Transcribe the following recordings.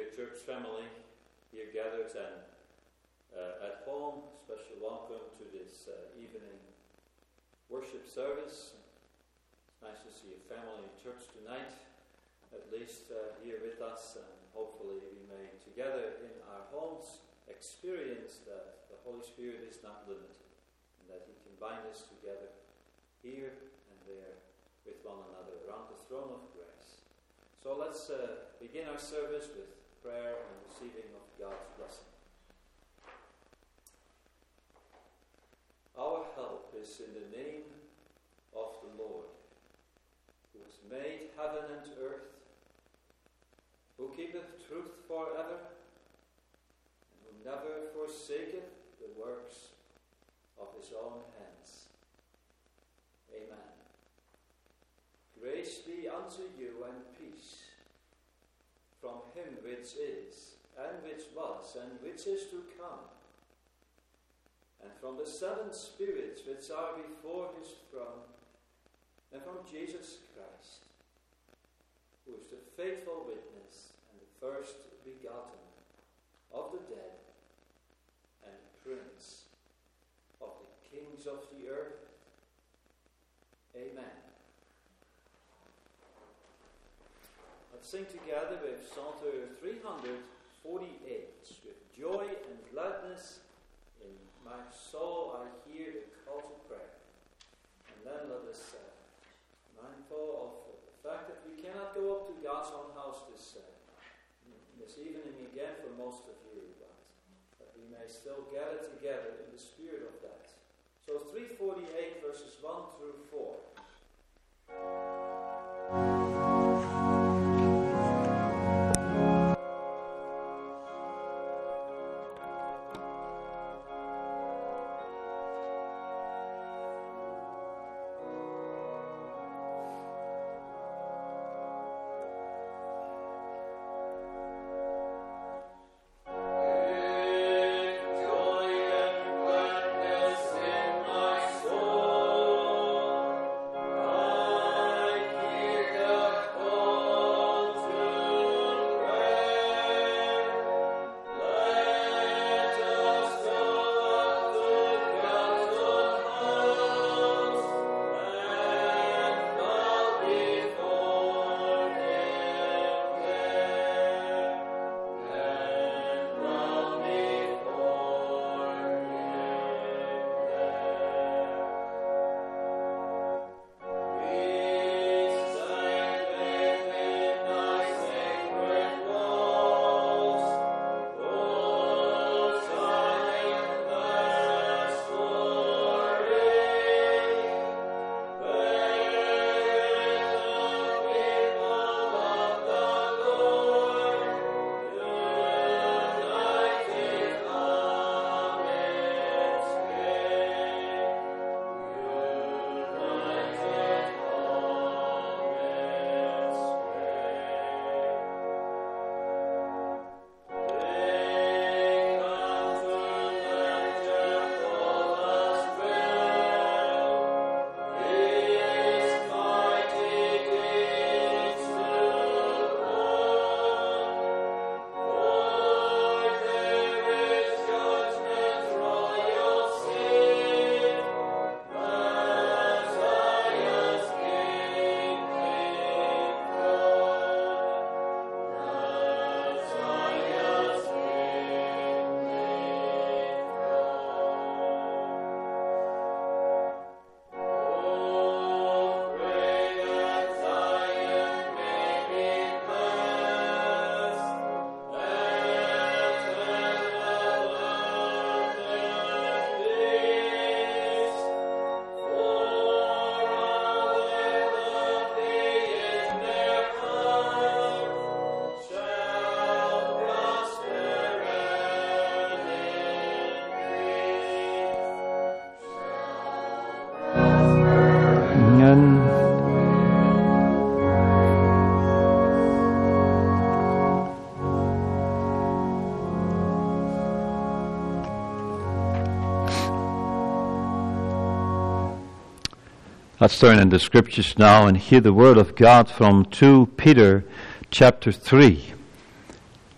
dear church family here gathered and at home, special welcome to this evening worship service. It's nice to see a family in church tonight, at least here with us, and hopefully we may together in our homes experience that the Holy Spirit is not limited and that He can bind us together here and there with one another around the throne of grace. So let's begin our service with prayer and receiving of God's blessing. Our help is in the name of the Lord, who has made heaven and earth, who keepeth truth forever, and who never forsaketh the works of his own hands. Amen. Grace be unto you and peace from him which is, and which was, and which is to come, and from the seven spirits which are before his throne, and from Jesus Christ, who is the faithful witness and the first begotten of the dead, and Prince of the kings of the earth. Amen. Let's sing together with Psalter 348, with joy and gladness in my soul I hear the call to prayer. And then let us, mindful of the fact that we cannot go up to God's own house this evening again for most of you, but that we may still gather together in the spirit of that. So 348 verses 1 through 4. Let's turn in the scriptures now and hear the word of God from 2 Peter chapter 3.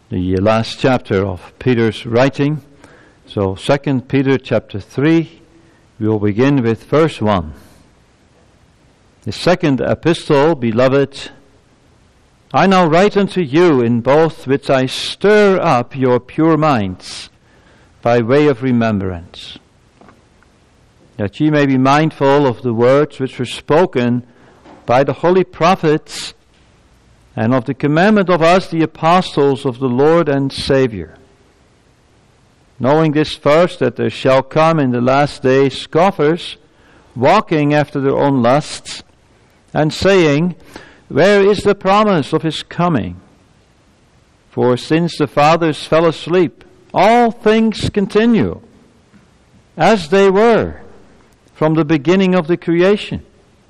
the last chapter of Peter's writing. So 2 Peter chapter 3, we will begin with verse 1. The second epistle, beloved, I now write unto you in both which I stir up your pure minds by way of remembrance, that ye may be mindful of the words which were spoken by the holy prophets, and of the commandment of us, the apostles of the Lord and Savior. Knowing this first, that there shall come in the last days scoffers, walking after their own lusts, and saying, Where is the promise of his coming? For since the fathers fell asleep, all things continue as they were from the beginning of the creation.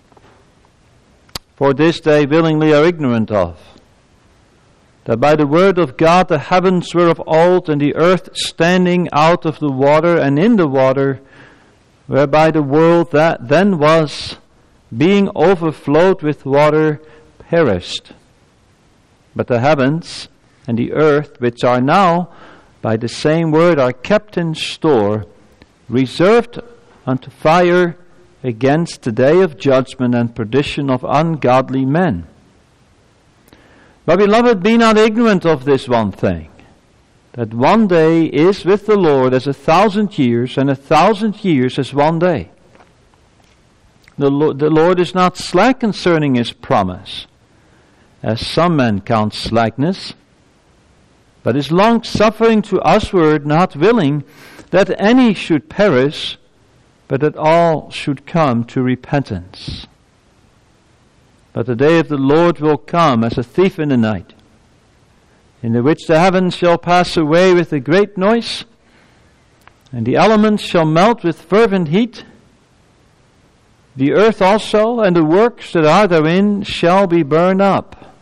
For this they willingly are ignorant of, that by the word of God the heavens were of old, and the earth standing out of the water and in the water, whereby the world that then was, being overflowed with water, perished. But the heavens and the earth, which are now by the same word, are kept in store, reserved unto fire against the day of judgment and perdition of ungodly men. But beloved, be not ignorant of this one thing, that one day is with the Lord as 1,000 years, and 1,000 years as one day. The Lord is not slack concerning his promise, as some men count slackness, but is long-suffering to usward, not willing that any should perish, but that all should come to repentance. But the day of the Lord will come as a thief in the night, in the which the heavens shall pass away with a great noise, and the elements shall melt with fervent heat. The earth also and the works that are therein shall be burned up.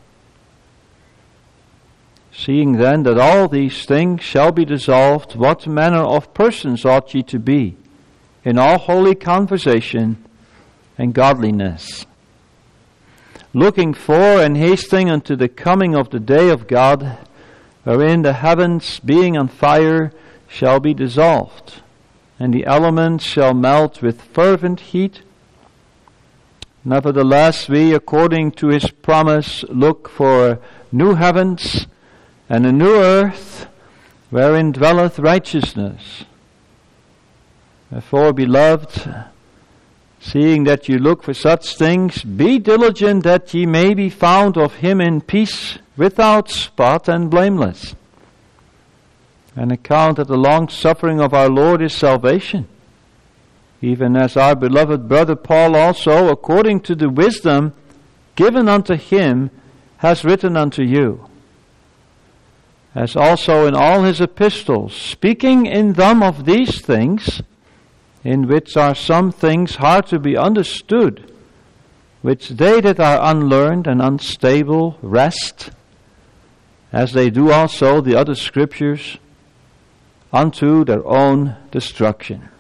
Seeing then that all these things shall be dissolved, what manner of persons ought ye to be in all holy conversation and godliness, looking for and hasting unto the coming of the day of God, wherein the heavens being on fire shall be dissolved, and the elements shall melt with fervent heat? Nevertheless, we, according to his promise, look for new heavens and a new earth, wherein dwelleth righteousness. Therefore, beloved, seeing that you look for such things, be diligent that ye may be found of him in peace, without spot and blameless. And account that the long suffering of our Lord is salvation, even as our beloved brother Paul also, according to the wisdom given unto him, has written unto you, as also in all his epistles, speaking in them of these things, in which are some things hard to be understood, which they that are unlearned and unstable wrest, as they do also the other scriptures, unto their own destruction.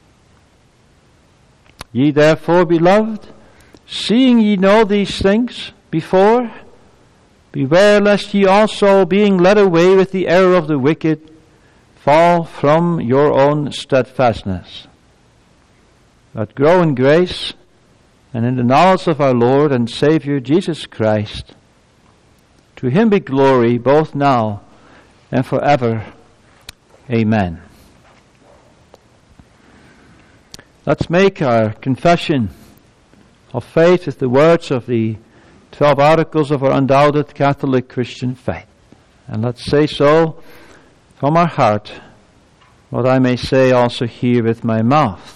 Ye therefore, beloved, seeing ye know these things before, beware lest ye also, being led away with the error of the wicked, fall from your own steadfastness. But grow in grace and in the knowledge of our Lord and Savior Jesus Christ. To him be glory both now and forever. Amen. Let's make our confession of faith with the words of the 12 articles of our undoubted Catholic Christian faith. And let's say so from our heart, what I may say also here with my mouth.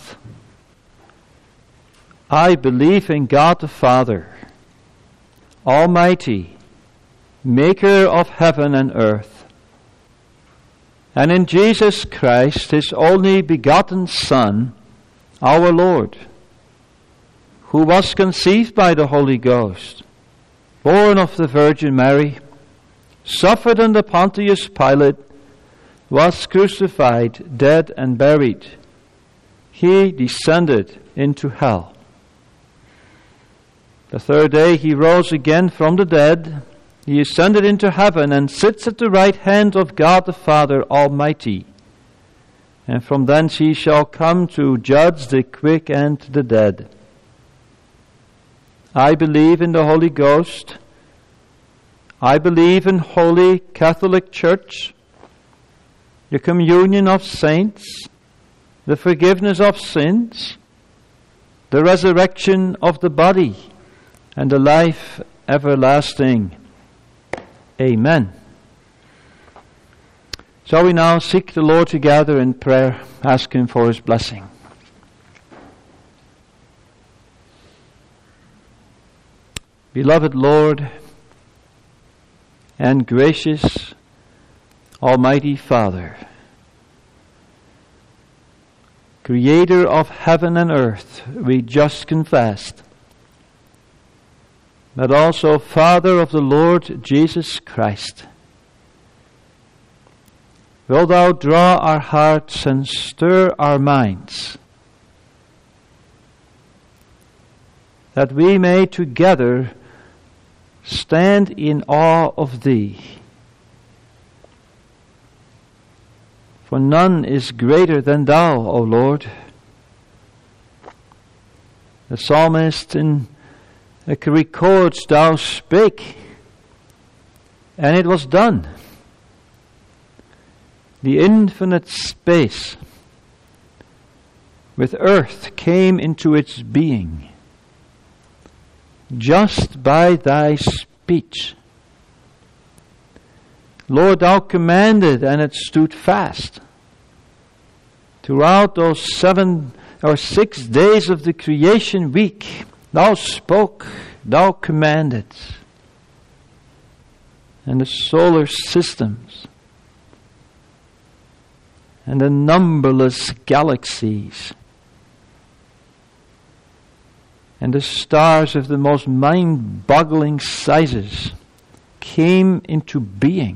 I believe in God the Father, Almighty, Maker of heaven and earth, and in Jesus Christ, his only begotten Son, our Lord, who was conceived by the Holy Ghost, born of the Virgin Mary, suffered under Pontius Pilate, was crucified, dead, and buried. He descended into hell. The third day he rose again from the dead. He ascended into heaven and sits at the right hand of God the Father Almighty. And from thence he shall come to judge the quick and the dead. I believe in the Holy Ghost. I believe in Holy Catholic Church, the communion of saints, the forgiveness of sins, the resurrection of the body, and the life everlasting. Amen. Shall we now seek the Lord together in prayer, ask Him for His blessing? Beloved Lord and gracious Almighty Father, Creator of heaven and earth, we just confessed, but also Father of the Lord Jesus Christ, wilt Thou draw our hearts and stir our minds, that we may together stand in awe of Thee. For none is greater than Thou, O Lord. The psalmist records, Thou spake, and it was done. The infinite space with earth came into its being just by Thy speech. Lord, Thou commanded, and it stood fast. Throughout those 7 or 6 days of the creation week, Thou spoke, Thou commanded. And the solar systems, and the numberless galaxies, and the stars of the most mind-boggling sizes came into being.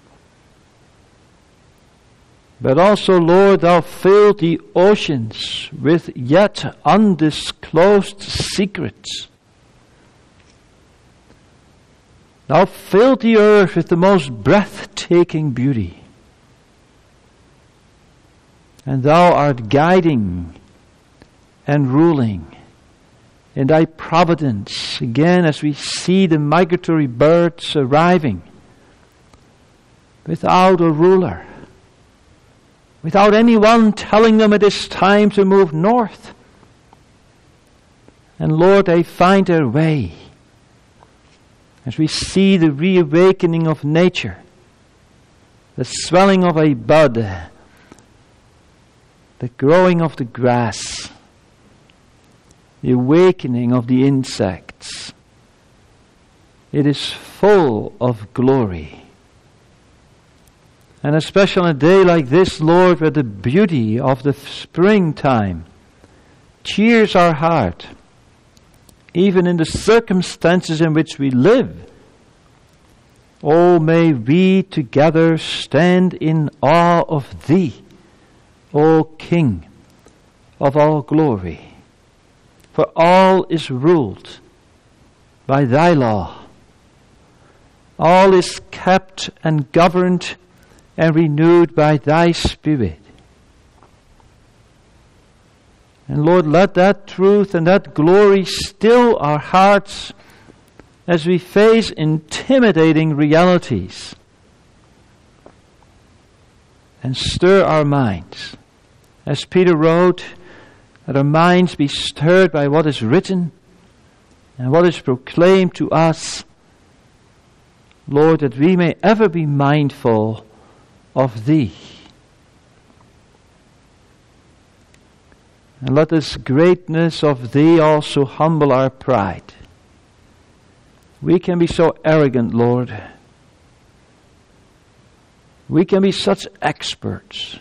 But also, Lord, Thou filled the oceans with yet undisclosed secrets. Thou filled the earth with the most breathtaking beauty. And Thou art guiding and ruling in Thy providence, again as we see the migratory birds arriving without a ruler, without anyone telling them it is time to move north. And Lord, they find their way as we see the reawakening of nature, the swelling of a bud, the growing of the grass, the awakening of the insects. It is full of glory. And especially on a day like this, Lord, where the beauty of the springtime cheers our heart, even in the circumstances in which we live. Oh, may we together stand in awe of Thee, O King of all glory. For all is ruled by Thy law. All is kept and governed and renewed by Thy Spirit. And Lord, let that truth and that glory still our hearts as we face intimidating realities, and stir our minds. As Peter wrote, that our minds be stirred by what is written and what is proclaimed to us. Lord, that we may ever be mindful of Thee. And let this greatness of Thee also humble our pride. We can be so arrogant, Lord. We can be such experts.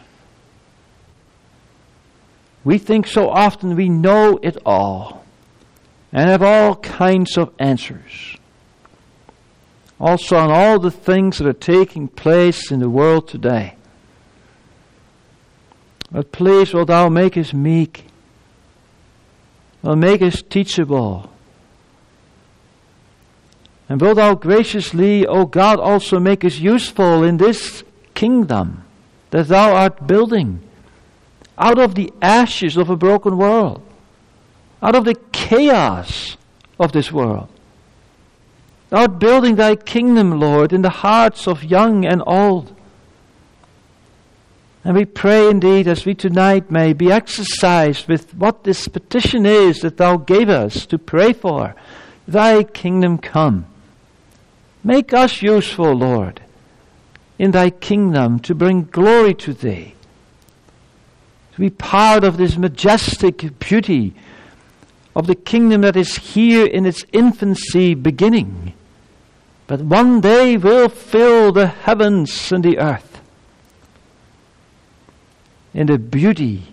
We think so often we know it all and have all kinds of answers. Also on all the things that are taking place in the world today. But please, will Thou make us meek. Will make us teachable. And wilt thou graciously, O God, also make us useful in this kingdom that thou art building, out of the ashes of a broken world, out of the chaos of this world. Thou art building thy kingdom, Lord, in the hearts of young and old. And we pray indeed, as we tonight may be exercised with what this petition is that thou gave us to pray for, thy kingdom come. Make us useful, Lord, in thy kingdom to bring glory to thee, to be part of this majestic beauty of the kingdom that is here in its infancy beginning, but one day will fill the heavens and the earth in the beauty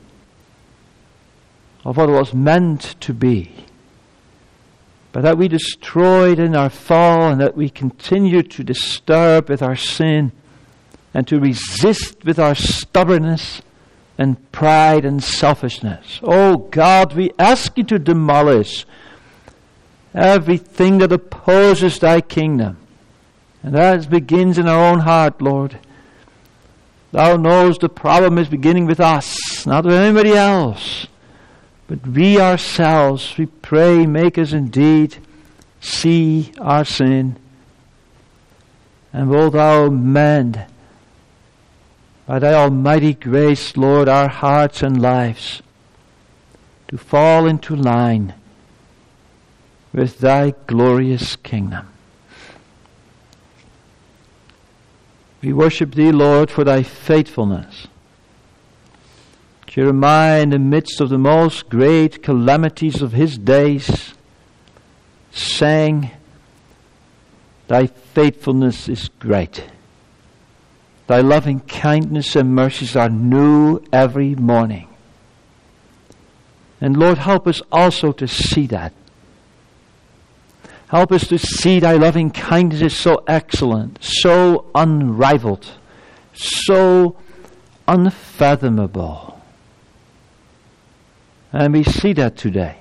of what it was meant to be. But that we destroyed in our fall, and that we continue to disturb with our sin and to resist with our stubbornness and pride and selfishness. Oh God, we ask you to demolish everything that opposes thy kingdom. And that begins in our own heart, Lord. Thou knowest the problem is beginning with us, not with anybody else. But we ourselves, we pray, make us indeed see our sin. And wilt thou mend, by thy almighty grace, Lord, our hearts and lives to fall into line with thy glorious kingdom. We worship thee, Lord, for thy faithfulness. Jeremiah, in the midst of the most great calamities of his days, sang, thy faithfulness is great. Thy loving kindness and mercies are new every morning. And Lord, help us also to see that. Help us to see thy loving kindness is so excellent, so unrivaled, so unfathomable. And we see that today.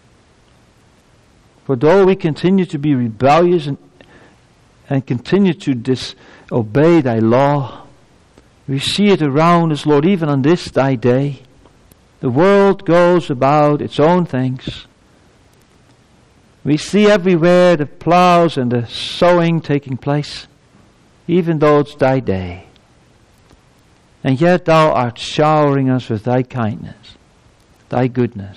For though we continue to be rebellious and continue to disobey thy law, we see it around us, Lord, even on this thy day. The world goes about its own things. We see everywhere the plows and the sowing taking place, even though it's thy day. And yet thou art showering us with thy kindness, thy goodness.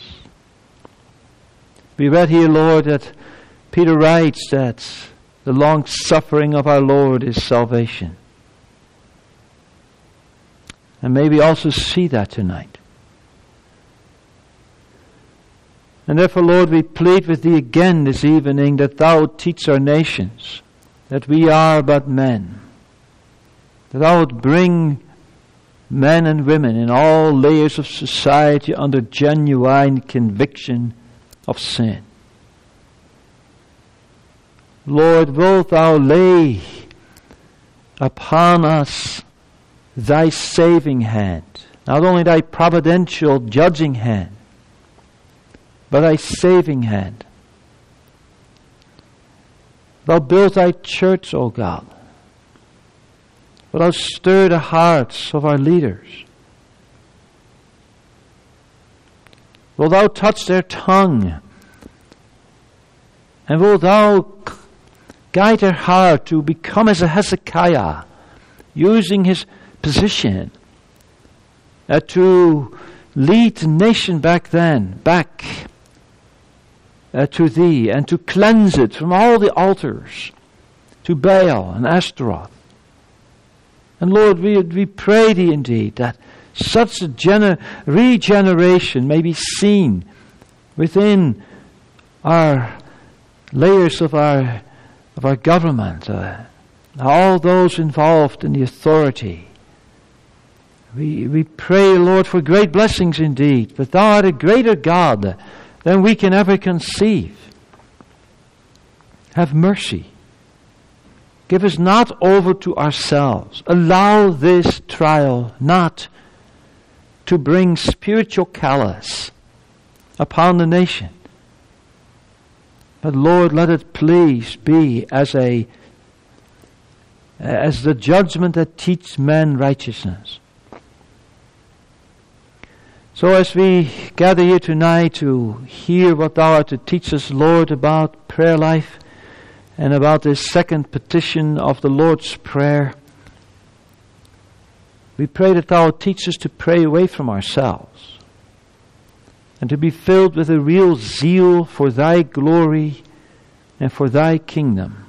We read here, Lord, that Peter writes that the long suffering of our Lord is salvation. And may we also see that tonight. And therefore, Lord, we plead with thee again this evening that thou would teach our nations that we are but men. That thou would bring men and women in all layers of society under genuine conviction of sin. Lord, wilt thou lay upon us thy saving hand, not only thy providential judging hand, but thy saving hand. Thou build thy church, O God. But thou stir the hearts of our leaders. Wilt thou touch their tongue? And wilt thou guide their heart to become as a Hezekiah, using his position to lead the nation back to thee, and to cleanse it from all the altars to Baal and Ashtaroth. And Lord, we pray thee indeed that such a regeneration may be seen within our layers of our government, all those involved in the authority. We pray, Lord, for great blessings indeed, but thou art a greater God than we can ever conceive. Have mercy. Give us not over to ourselves. Allow this trial not to bring spiritual callous upon the nation. But Lord, let it please be as the judgment that teaches men righteousness. So as we gather here tonight to hear what Thou art to teach us, Lord, about prayer life and about this second petition of the Lord's Prayer, we pray that Thou teach us to pray away from ourselves and to be filled with a real zeal for Thy glory and for Thy kingdom.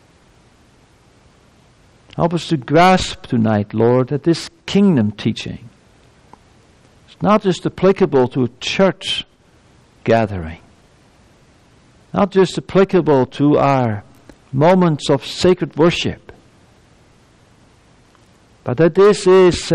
Help us to grasp tonight, Lord, that this kingdom teaching is not just applicable to a church gathering, not just applicable to our moments of sacred worship, but that this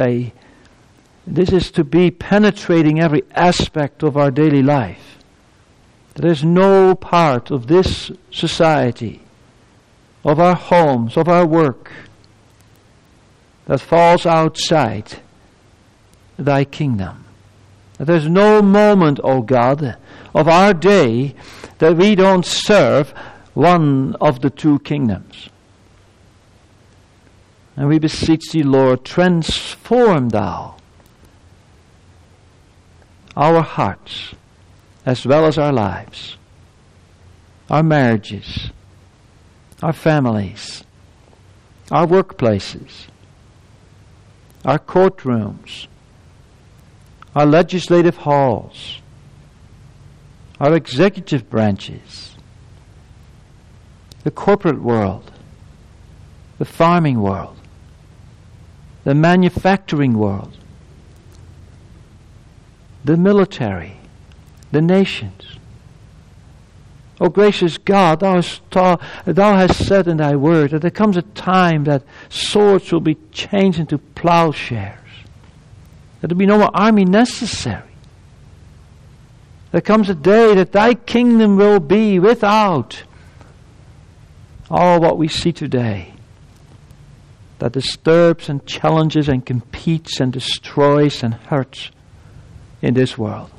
is to be penetrating every aspect of our daily life. There is no part of this society, of our homes, of our work, that falls outside Thy kingdom. That there's no moment, O God, of our day that we don't serve one of the two kingdoms. And we beseech Thee, Lord, transform Thou our hearts as well as our lives, our marriages, our families, our workplaces, our courtrooms, our legislative halls, our executive branches, the corporate world, the farming world, the manufacturing world, the military, the nations. O gracious God, Thou hast said in Thy word that there comes a time that swords will be changed into plowshares, that there will be no more army necessary. There comes a day that Thy kingdom will be without all what we see today, that disturbs and challenges and competes and destroys and hurts in this world.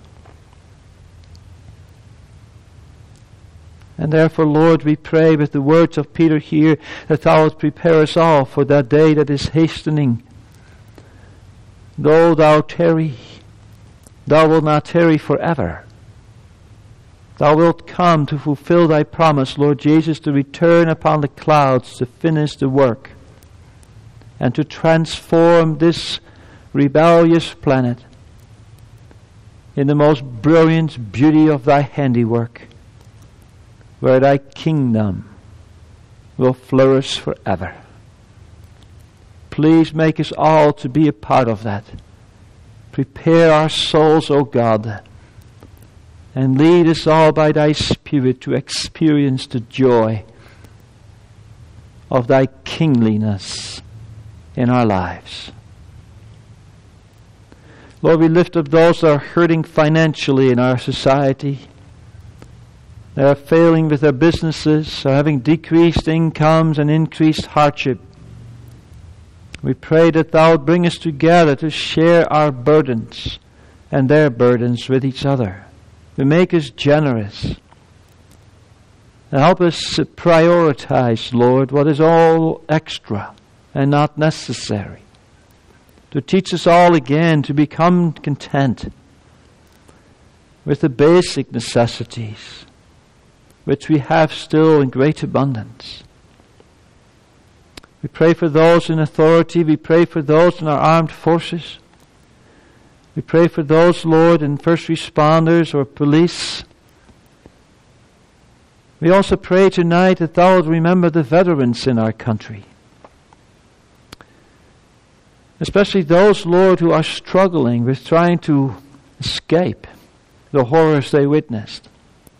And therefore, Lord, we pray with the words of Peter here that Thou wilt prepare us all for that day that is hastening. Though Thou tarry, Thou wilt not tarry forever. Thou wilt come to fulfill Thy promise, Lord Jesus, to return upon the clouds to finish the work and to transform this rebellious planet in the most brilliant beauty of Thy handiwork, where Thy kingdom will flourish forever. Please make us all to be a part of that. Prepare our souls, O God, and lead us all by Thy Spirit to experience the joy of Thy kingliness in our lives. Lord, we lift up those that are hurting financially in our society. They are failing with their businesses, are having decreased incomes and increased hardship. We pray that Thou would bring us together to share our burdens and their burdens with each other. To make us generous. And help us prioritize, Lord, what is all extra and not necessary. To teach us all again to become content with the basic necessities, which we have still in great abundance. We pray for those in authority. We pray for those in our armed forces. We pray for those, Lord, in first responders or police. We also pray tonight that Thou would remember the veterans in our country. Especially those, Lord, who are struggling with trying to escape the horrors they witnessed.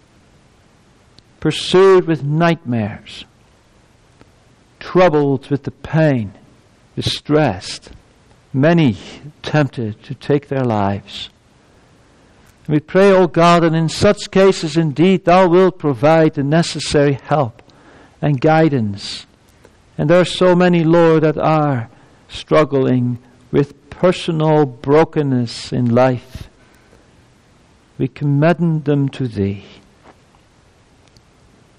Pursued with nightmares. Troubled with the pain. Distressed. Many tempted to take their lives. We pray, O God, that in such cases indeed Thou wilt provide the necessary help and guidance. And there are so many, Lord, that are struggling with personal brokenness in life. We commend them to Thee.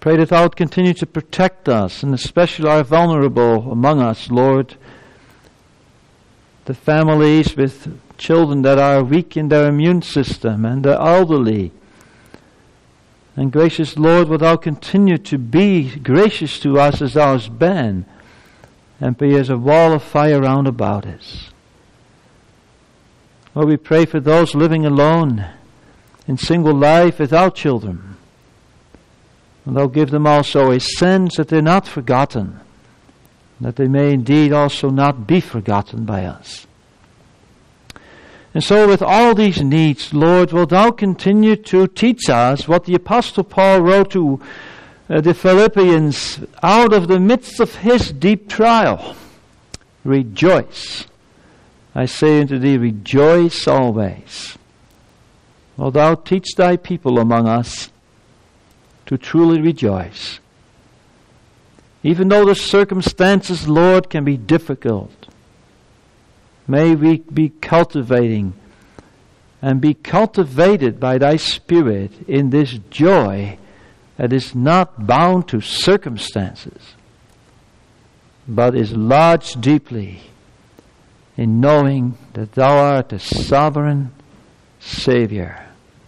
Pray that Thou would continue to protect us, and especially our vulnerable among us, Lord. The families with children that are weak in their immune system, and the elderly. And gracious Lord, would Thou continue to be gracious to us as Thou hast been, and be as a wall of fire round about us. Lord, we pray for those living alone in single life without children. And Thou give them also a sense that they're not forgotten, that they may indeed also not be forgotten by us. And so with all these needs, Lord, will Thou continue to teach us what the Apostle Paul wrote to the Philippians out of the midst of his deep trial. Rejoice. I say unto thee, rejoice always. Will Thou teach Thy people among us to truly rejoice. Even though the circumstances, Lord, can be difficult, may we be cultivating and be cultivated by Thy Spirit in this joy that is not bound to circumstances, but is lodged deeply in knowing that Thou art the sovereign Savior.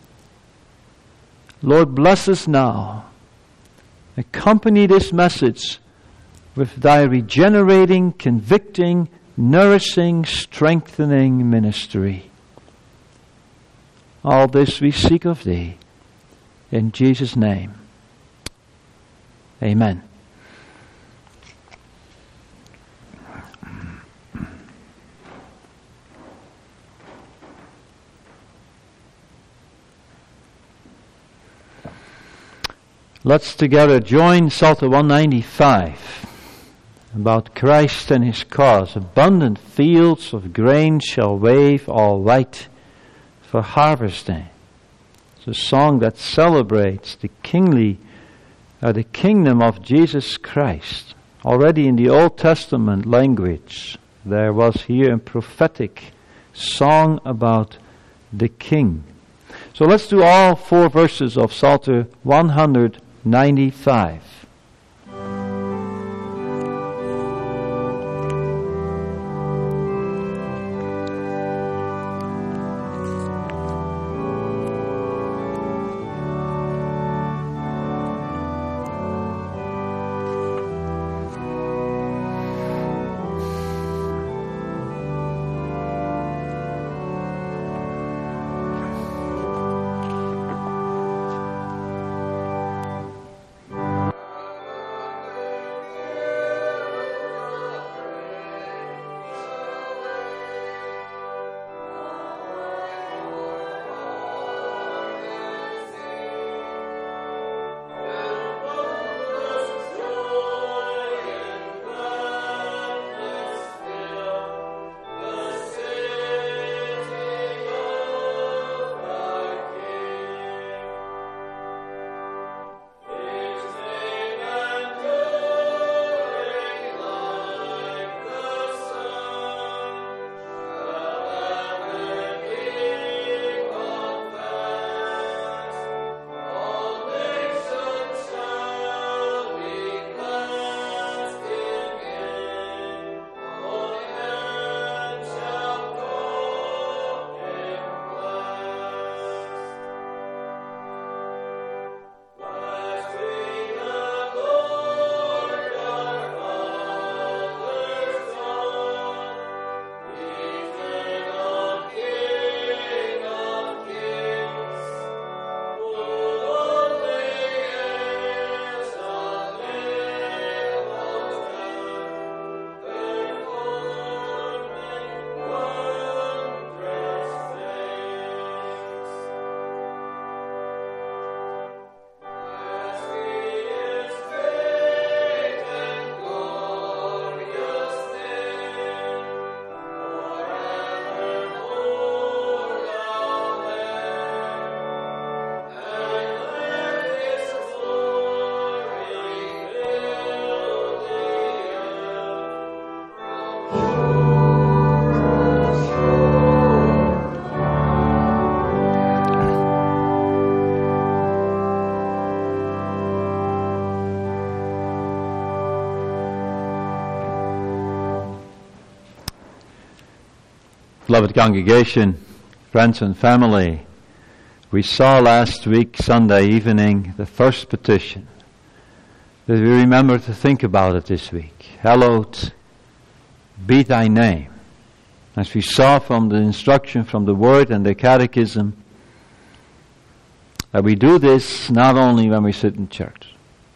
Lord, bless us now. Accompany this message with Thy regenerating, convicting, nourishing, strengthening ministry. All this we seek of Thee. In Jesus' name. Amen. Let's together join Psalter 195 about Christ and His cause. Abundant fields of grain shall wave all white for harvesting. It's a song that celebrates the kingdom of Jesus Christ. Already in the Old Testament language, there was here a prophetic song about the King. So let's do all 4 verses of Psalter 195. Beloved congregation, friends and family, we saw last week, Sunday evening, the first petition. That we remember to think about it this week. Hallowed be thy name. As we saw from the instruction from the Word and the Catechism, that we do this not only when we sit in church.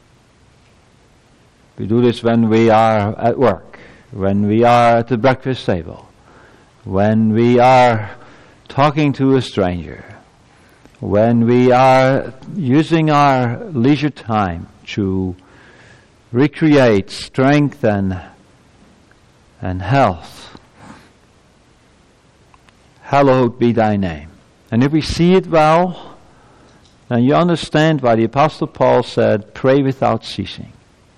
We do this when we are at work, when we are at the breakfast table, when we are talking to a stranger, when we are using our leisure time to recreate strength and health. Hallowed be thy name. And if we see it well, then you understand why the Apostle Paul said, pray without ceasing.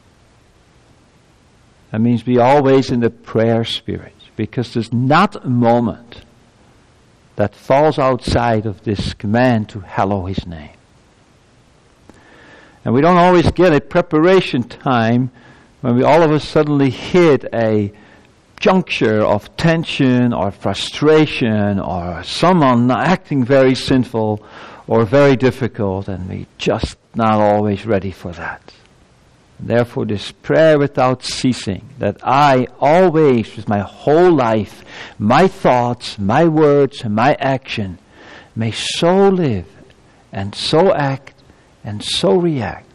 That means be always in the prayer spirit, because there's not a moment that falls outside of this command to hallow his name. And we don't always get a preparation time when we all of a sudden hit a juncture of tension or frustration or someone acting very sinful or very difficult, and we just not always ready for that. Therefore, this prayer without ceasing, that I always, with my whole life, my thoughts, my words, and my action, may so live and so act and so react,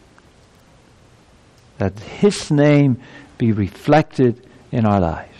that His name be reflected in our lives.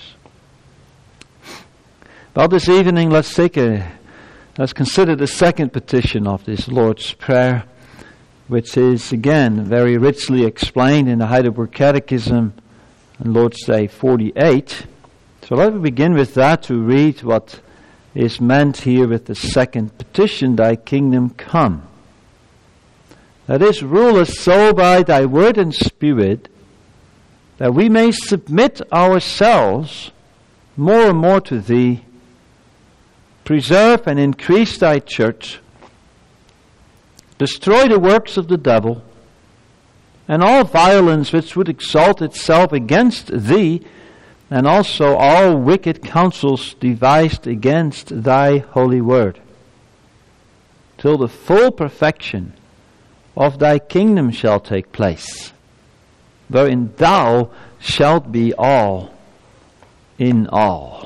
Well, this evening, let's consider the second petition of this Lord's Prayer, which is, again, very richly explained in the Heidelberg Catechism on Lord's Day 48. So let me begin with that to read what is meant here with the second petition, thy kingdom come. That is, rule us so by thy word and spirit, that we may submit ourselves more and more to thee, preserve and increase thy church, destroy the works of the devil, and all violence which would exalt itself against thee, and also all wicked counsels devised against thy holy word, till the full perfection of thy kingdom shall take place, wherein thou shalt be all in all.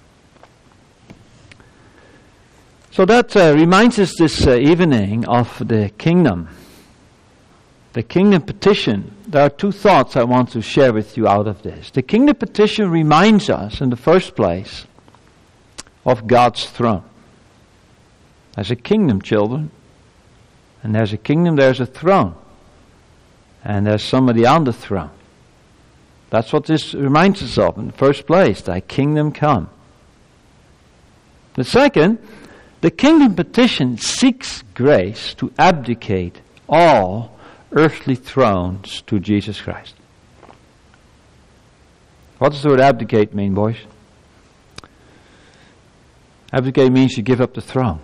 So that reminds us this evening of the kingdom petition. There are two thoughts I want to share with you out of this. The kingdom petition reminds us, in the first place, of God's throne. There's a kingdom, children, and there's a kingdom, there's a throne, and there's somebody on the throne. That's what this reminds us of in the first place, thy kingdom come. The second, the kingdom petition seeks grace to abdicate all earthly thrones to Jesus Christ. What does the word abdicate mean, boys? Abdicate means you give up the throne.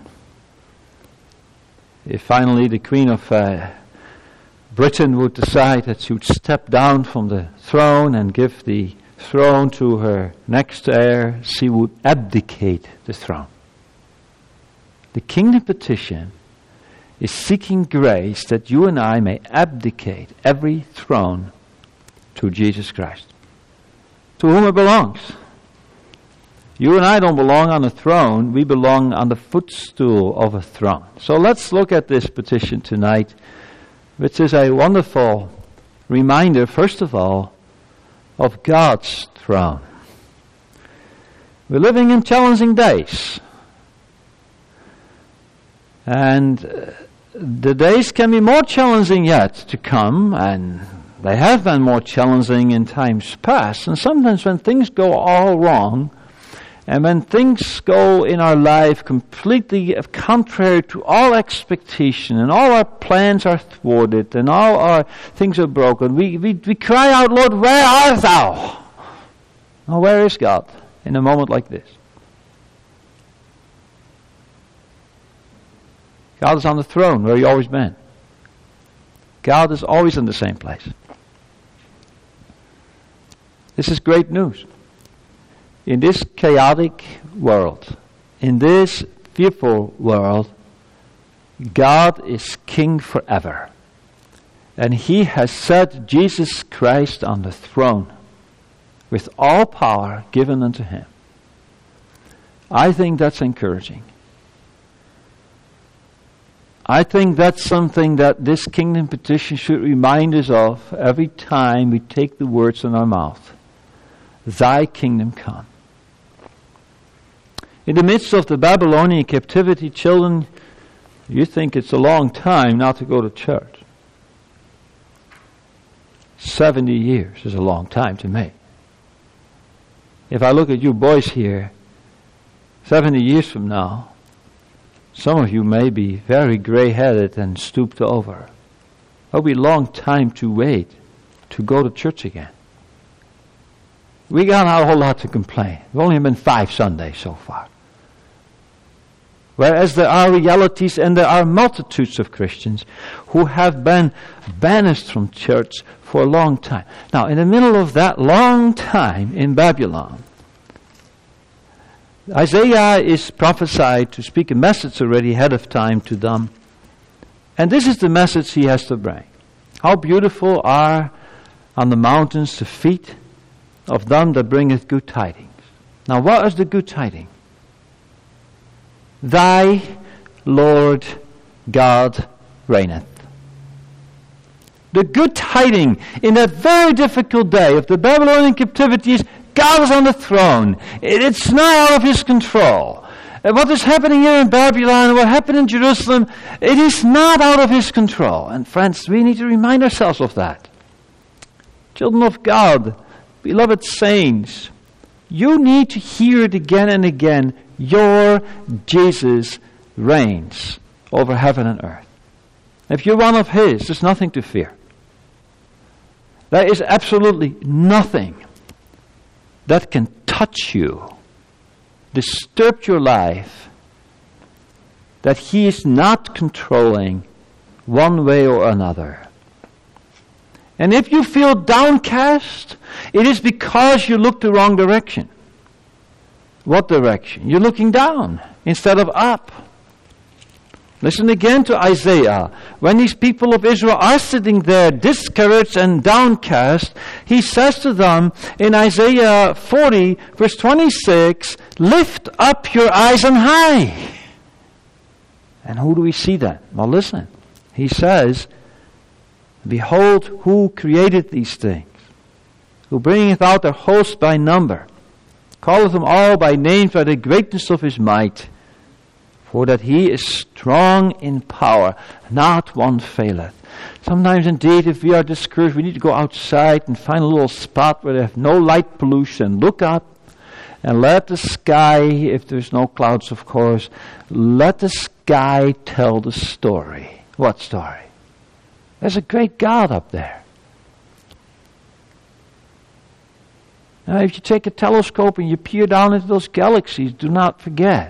If finally the Queen of Britain would decide that she would step down from the throne and give the throne to her next heir, she would abdicate the throne. The kingdom petition is seeking grace that you and I may abdicate every throne to Jesus Christ, to whom it belongs. You and I don't belong on a throne, we belong on the footstool of a throne. So let's look at this petition tonight, which is a wonderful reminder, first of all, of God's throne. We're living in challenging days. And the days can be more challenging yet to come, and they have been more challenging in times past. And sometimes when things go all wrong, and when things go in our life completely contrary to all expectation, and all our plans are thwarted, and all our things are broken, we cry out, Lord, where art thou? Now, where is God in a moment like this? God is on the throne where He always been. God is always in the same place. This is great news. In this chaotic world, in this fearful world, God is King forever. And He has set Jesus Christ on the throne with all power given unto Him. I think that's encouraging. I think that's something that this kingdom petition should remind us of every time we take the words in our mouth. Thy kingdom come. In the midst of the Babylonian captivity, children, you think it's a long time not to go to church. 70 years is a long time to me. If I look at you boys here, 70 years from now, some of you may be very gray-headed and stooped over. It'll be a long time to wait to go to church again. We got a whole lot to complain. We've only been 5 Sundays so far. Whereas there are realities and there are multitudes of Christians who have been banished from church for a long time. Now, in the middle of that long time in Babylon, Isaiah is prophesied to speak a message already ahead of time to them. And this is the message he has to bring. How beautiful are on the mountains the feet of them that bringeth good tidings. Now, what is the good tidings? Thy Lord God reigneth. The good tidings in that very difficult day of the Babylonian captivity is God is on the throne. It's not out of His control. What is happening here in Babylon, what happened in Jerusalem, it is not out of His control. And friends, we need to remind ourselves of that. Children of God, beloved saints, you need to hear it again and again. Your Jesus reigns over heaven and earth. If you're one of His, there's nothing to fear. There is absolutely nothing that can touch you, disturb your life, that He is not controlling one way or another. And if you feel downcast, it is because you look the wrong direction. What direction? You're looking down instead of up. Listen again to Isaiah. When these people of Israel are sitting there discouraged and downcast, he says to them in Isaiah 40, verse 26, lift up your eyes on high. And who do we see then? Well, listen. He says, behold, who created these things, who bringeth out their host by number, calleth them all by names by the greatness of His might, for that He is strong in power, not one faileth. Sometimes indeed, if we are discouraged, we need to go outside and find a little spot where they have no light pollution. Look up and let the sky, if there's no clouds of course, let the sky tell the story. What story? There's a great God up there. Now, if you take a telescope and you peer down into those galaxies, do not forget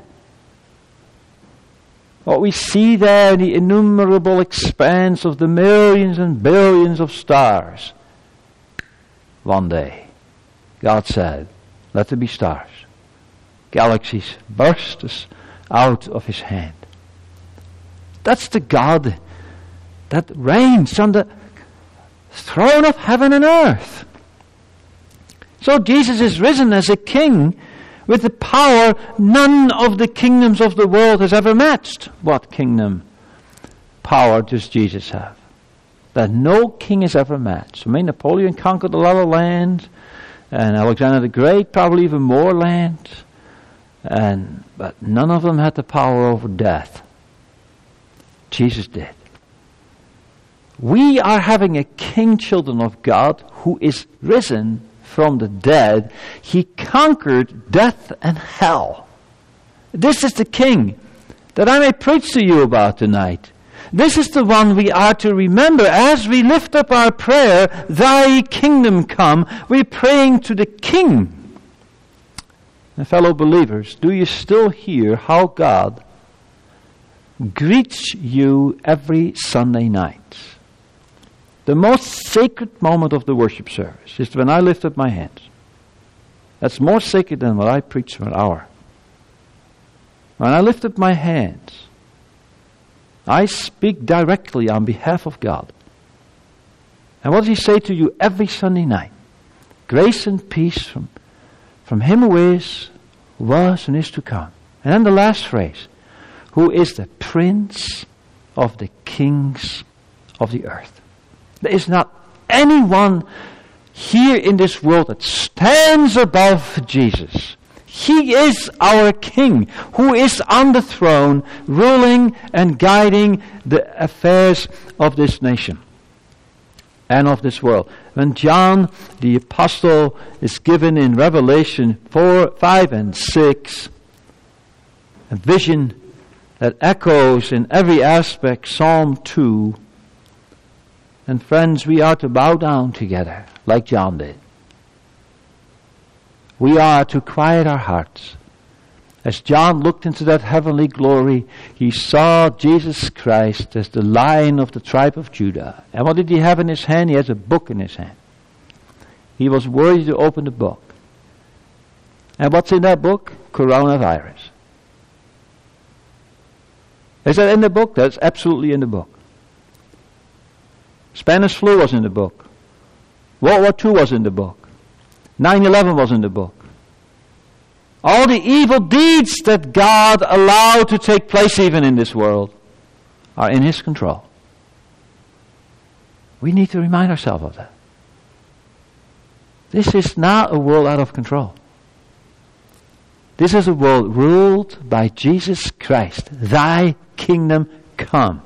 what we see there in the innumerable expanse of the millions and billions of stars. One day, God said, let there be stars. Galaxies burst out of His hand. That's the God that reigns on the throne of heaven and earth. So Jesus is risen as a king with the power none of the kingdoms of the world has ever matched. What kingdom power does Jesus have? That no king has ever matched. I mean, Napoleon conquered a lot of land, and Alexander the Great probably even more land, but none of them had the power over death. Jesus did. We are having a king, children of God, who is risen from the dead. He conquered death and hell. This is the king that I may preach to you about tonight. This is the one we are to remember as we lift up our prayer, Thy kingdom come. We're praying to the King. And fellow believers, do you still hear how God greets you every Sunday night? The most sacred moment of the worship service is when I lift up my hands. That's more sacred than what I preach for an hour. when I lift up my hands, I speak directly on behalf of God. And what does he say to you every Sunday night? Grace and peace from him who is, who was, and is to come. And then the last phrase, who is the Prince of the kings of the earth. There is not anyone here in this world that stands above Jesus. He is our King, who is on the throne, ruling and guiding the affairs of this nation and of this world. When John the Apostle is given in Revelation 4, 5, and 6, a vision that echoes in every aspect Psalm 2, and friends, we are to bow down together like John did. We are to quiet our hearts. As John looked into that heavenly glory, he saw Jesus Christ as the Lion of the tribe of Judah. And what did he have in his hand? He has a book in his hand. He was worthy to open the book. And what's in that book? Coronavirus. Is that in the book? That's absolutely in the book. Spanish flu was in the book. World War II was in the book. 9/11 was in the book. All the evil deeds that God allowed to take place even in this world are in His control. We need to remind ourselves of that. This is not a world out of control. This is a world ruled by Jesus Christ. Thy kingdom come.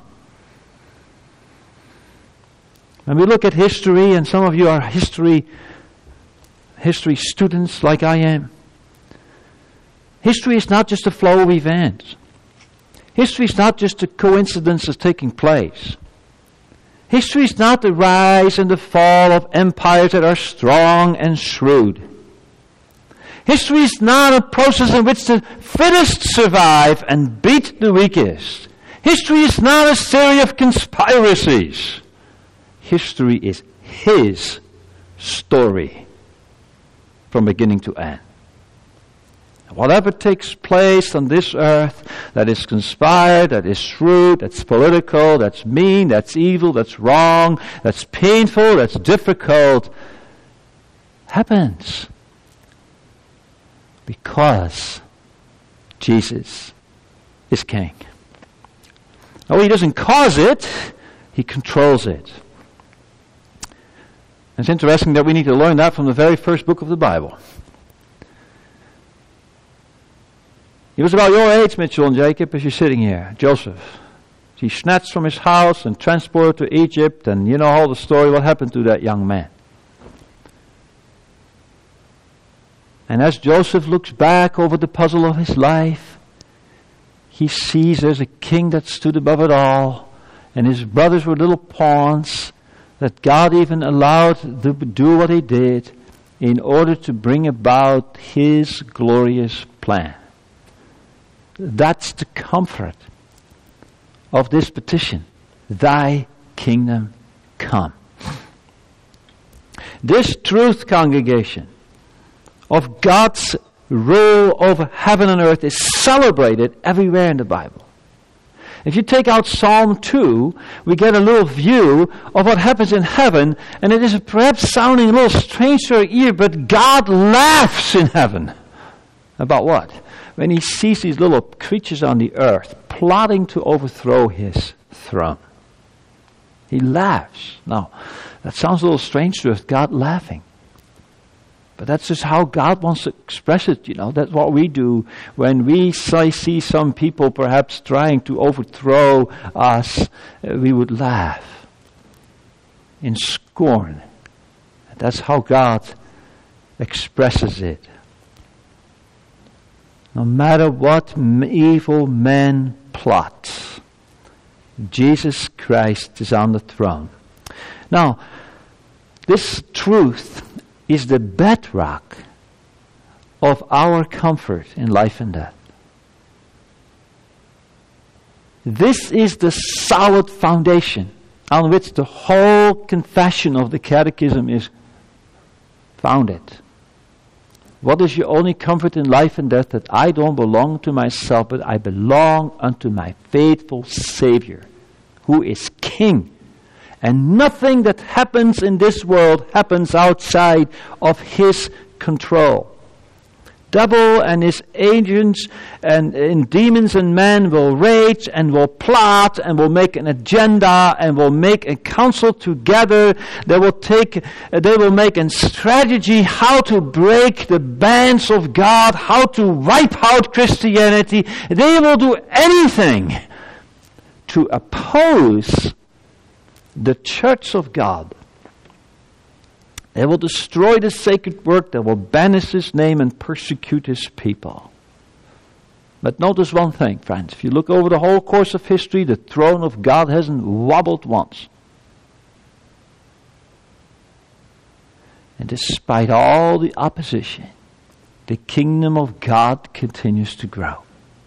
When we look at history, and some of you are history students like I am, history is not just a flow of events. History is not just a coincidence that's taking place. History is not the rise and the fall of empires that are strong and shrewd. History is not a process in which the fittest survive and beat the weakest. History is not a series of conspiracies. History is His story from beginning to end. Whatever takes place on this earth that is conspired, that is shrewd, that's political, that's mean, that's evil, that's wrong, that's painful, that's difficult, happens because Jesus is King. Oh, He doesn't cause it, He controls it. It's interesting that we need to learn that from the very first book of the Bible. He was about your age, Mitchell and Jacob, as you're sitting here, Joseph. He snatched from his house and transported to Egypt, and you know all the story, what happened to that young man. And as Joseph looks back over the puzzle of his life, he sees there's a king that stood above it all, and his brothers were little pawns that God even allowed to do what He did in order to bring about His glorious plan. That's the comfort of this petition. Thy kingdom come. This truth, congregation, of God's rule over heaven and earth is celebrated everywhere in the Bible. If you take out Psalm 2, we get a little view of what happens in heaven, and it is perhaps sounding a little strange to our ear, but God laughs in heaven. About what? When He sees these little creatures on the earth plotting to overthrow His throne. He laughs. Now, that sounds a little strange to us, God laughing. But that's just how God wants to express it, you know. That's what we do when we see some people perhaps trying to overthrow us. We would laugh in scorn. That's how God expresses it. No matter what evil men plot, Jesus Christ is on the throne. Now, this truth is the bedrock of our comfort in life and death. This is the solid foundation on which the whole confession of the Catechism is founded. What is your only comfort in life and death? That I don't belong to myself, but I belong unto my faithful Savior, who is King. And nothing that happens in this world happens outside of His control. Devil and his agents and demons and men will rage and will plot and will make an agenda and will make a council together. They will make a strategy how to break the bands of God, how to wipe out Christianity. They will do anything to oppose the church of God. They will destroy the sacred work. They will banish His name and persecute His people. But notice one thing, friends. If you look over the whole course of history, the throne of God hasn't wobbled once. And despite all the opposition, the kingdom of God continues to grow.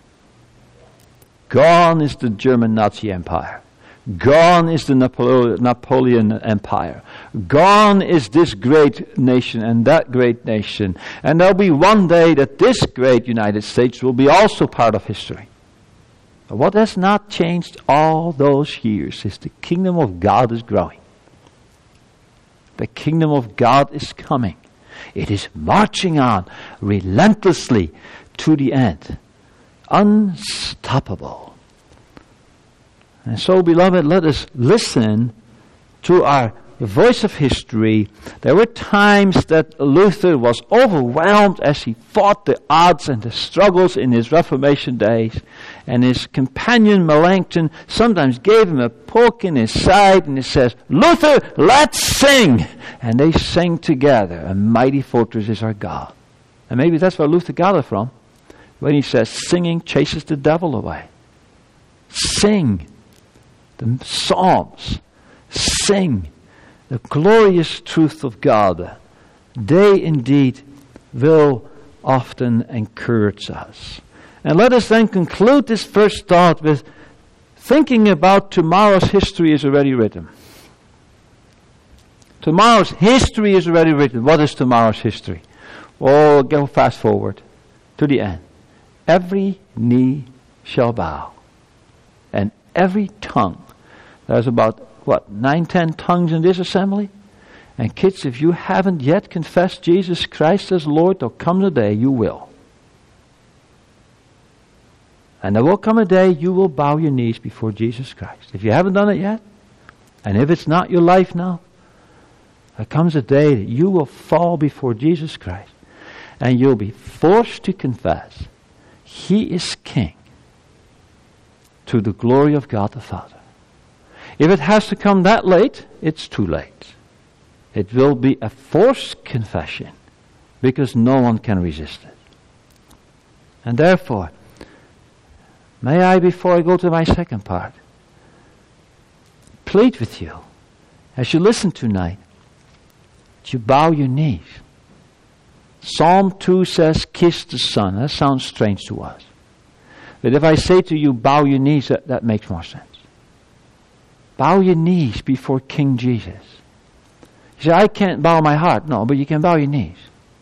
Gone is the German Nazi Empire. Gone is the Napoleon Empire. Gone is this great nation and that great nation. And there'll be one day that this great United States will be also part of history. But what has not changed all those years is the kingdom of God is growing. The kingdom of God is coming. It is marching on relentlessly to the end. Unstoppable. And so, beloved, let us listen to our voice of history. There were times that Luther was overwhelmed as he fought the odds and the struggles in his Reformation days. And his companion Melanchthon sometimes gave him a poke in his side and he says, "Luther, let's sing!" And they sang together, "A mighty fortress is our God." And maybe that's where Luther got it from, when he says, "Singing chases the devil away." Sing the Psalms. Sing the glorious truth of God. They indeed will often encourage us. And let us then conclude this first thought with thinking about tomorrow's history is already written. Tomorrow's history is already written. What is tomorrow's history? Oh, go fast forward to the end. Every knee shall bow, and every tongue. There's about, 9-10 tongues in this assembly? And kids, if you haven't yet confessed Jesus Christ as Lord, there'll come a day you will. And there will come a day you will bow your knees before Jesus Christ. If you haven't done it yet, and if it's not your life now, there comes a day that you will fall before Jesus Christ. And you'll be forced to confess He is King, to the glory of God the Father. If it has to come that late, it's too late. It will be a forced confession because no one can resist it. And therefore, may I, before I go to my second part, plead with you, as you listen tonight, that you bow your knees. Psalm 2 says, "Kiss the Son." That sounds strange to us. But if I say to you, bow your knees, that makes more sense. Bow your knees before King Jesus. You say, "I can't bow my heart." No, but you can bow your knees.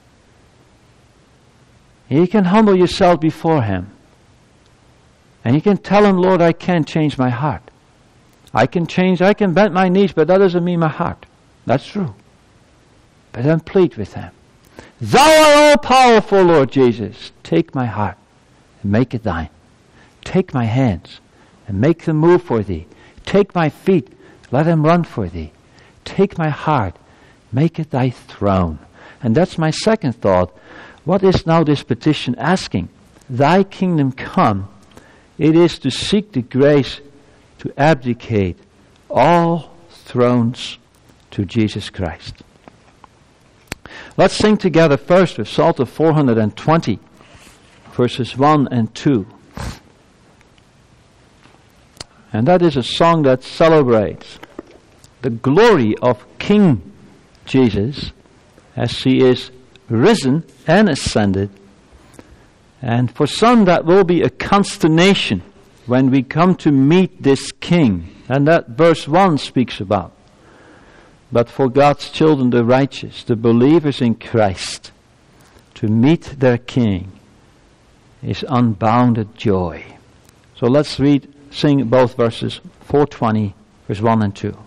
You can humble yourself before Him. And you can tell Him, "Lord, I can't change my heart. I can bend my knees, but that doesn't mean my heart." That's true. But then plead with Him. "Thou art all-powerful, Lord Jesus. Take my heart and make it thine. Take my hands and make them move for Thee. Take my feet, let them run for Thee. Take my heart, make it Thy throne." And that's my second thought. What is now this petition asking? Thy kingdom come. It is to seek the grace to abdicate all thrones to Jesus Christ. Let's sing together first with Psalter 420, verses 1 and 2. And that is a song that celebrates the glory of King Jesus as He is risen and ascended. And for some that will be a consternation when we come to meet this King. And that verse 1 speaks about. But for God's children, the righteous, the believers in Christ, to meet their King is unbounded joy. So let's sing both verses, 420, verse 1 and 2.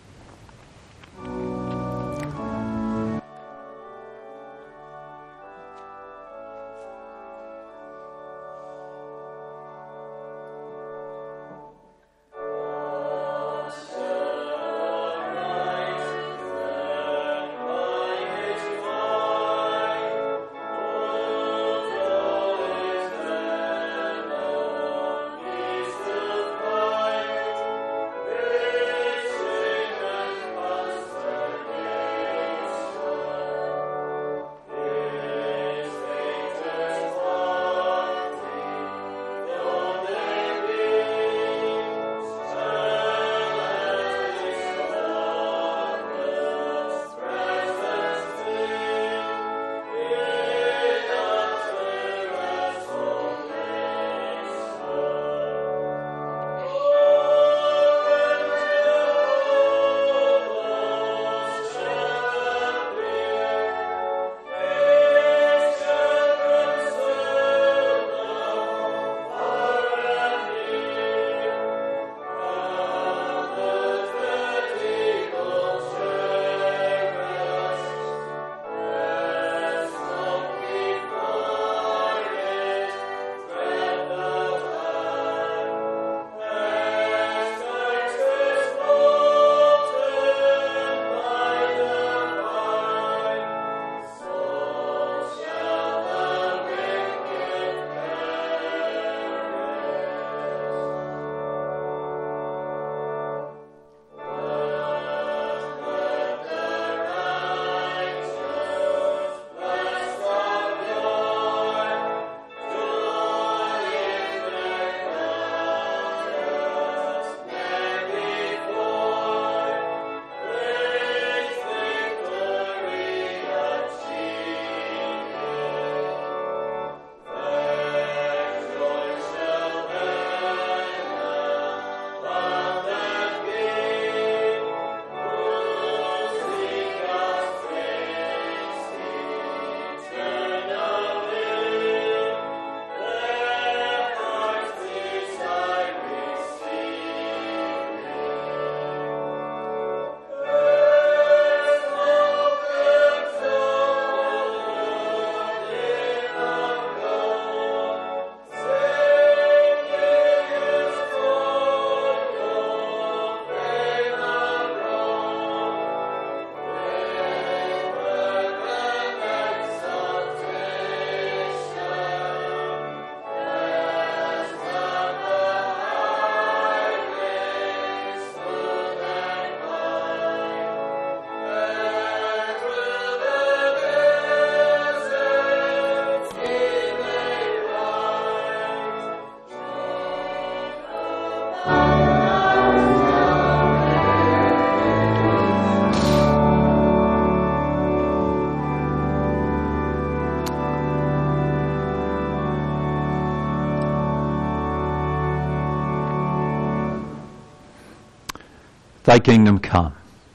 Thy kingdom come.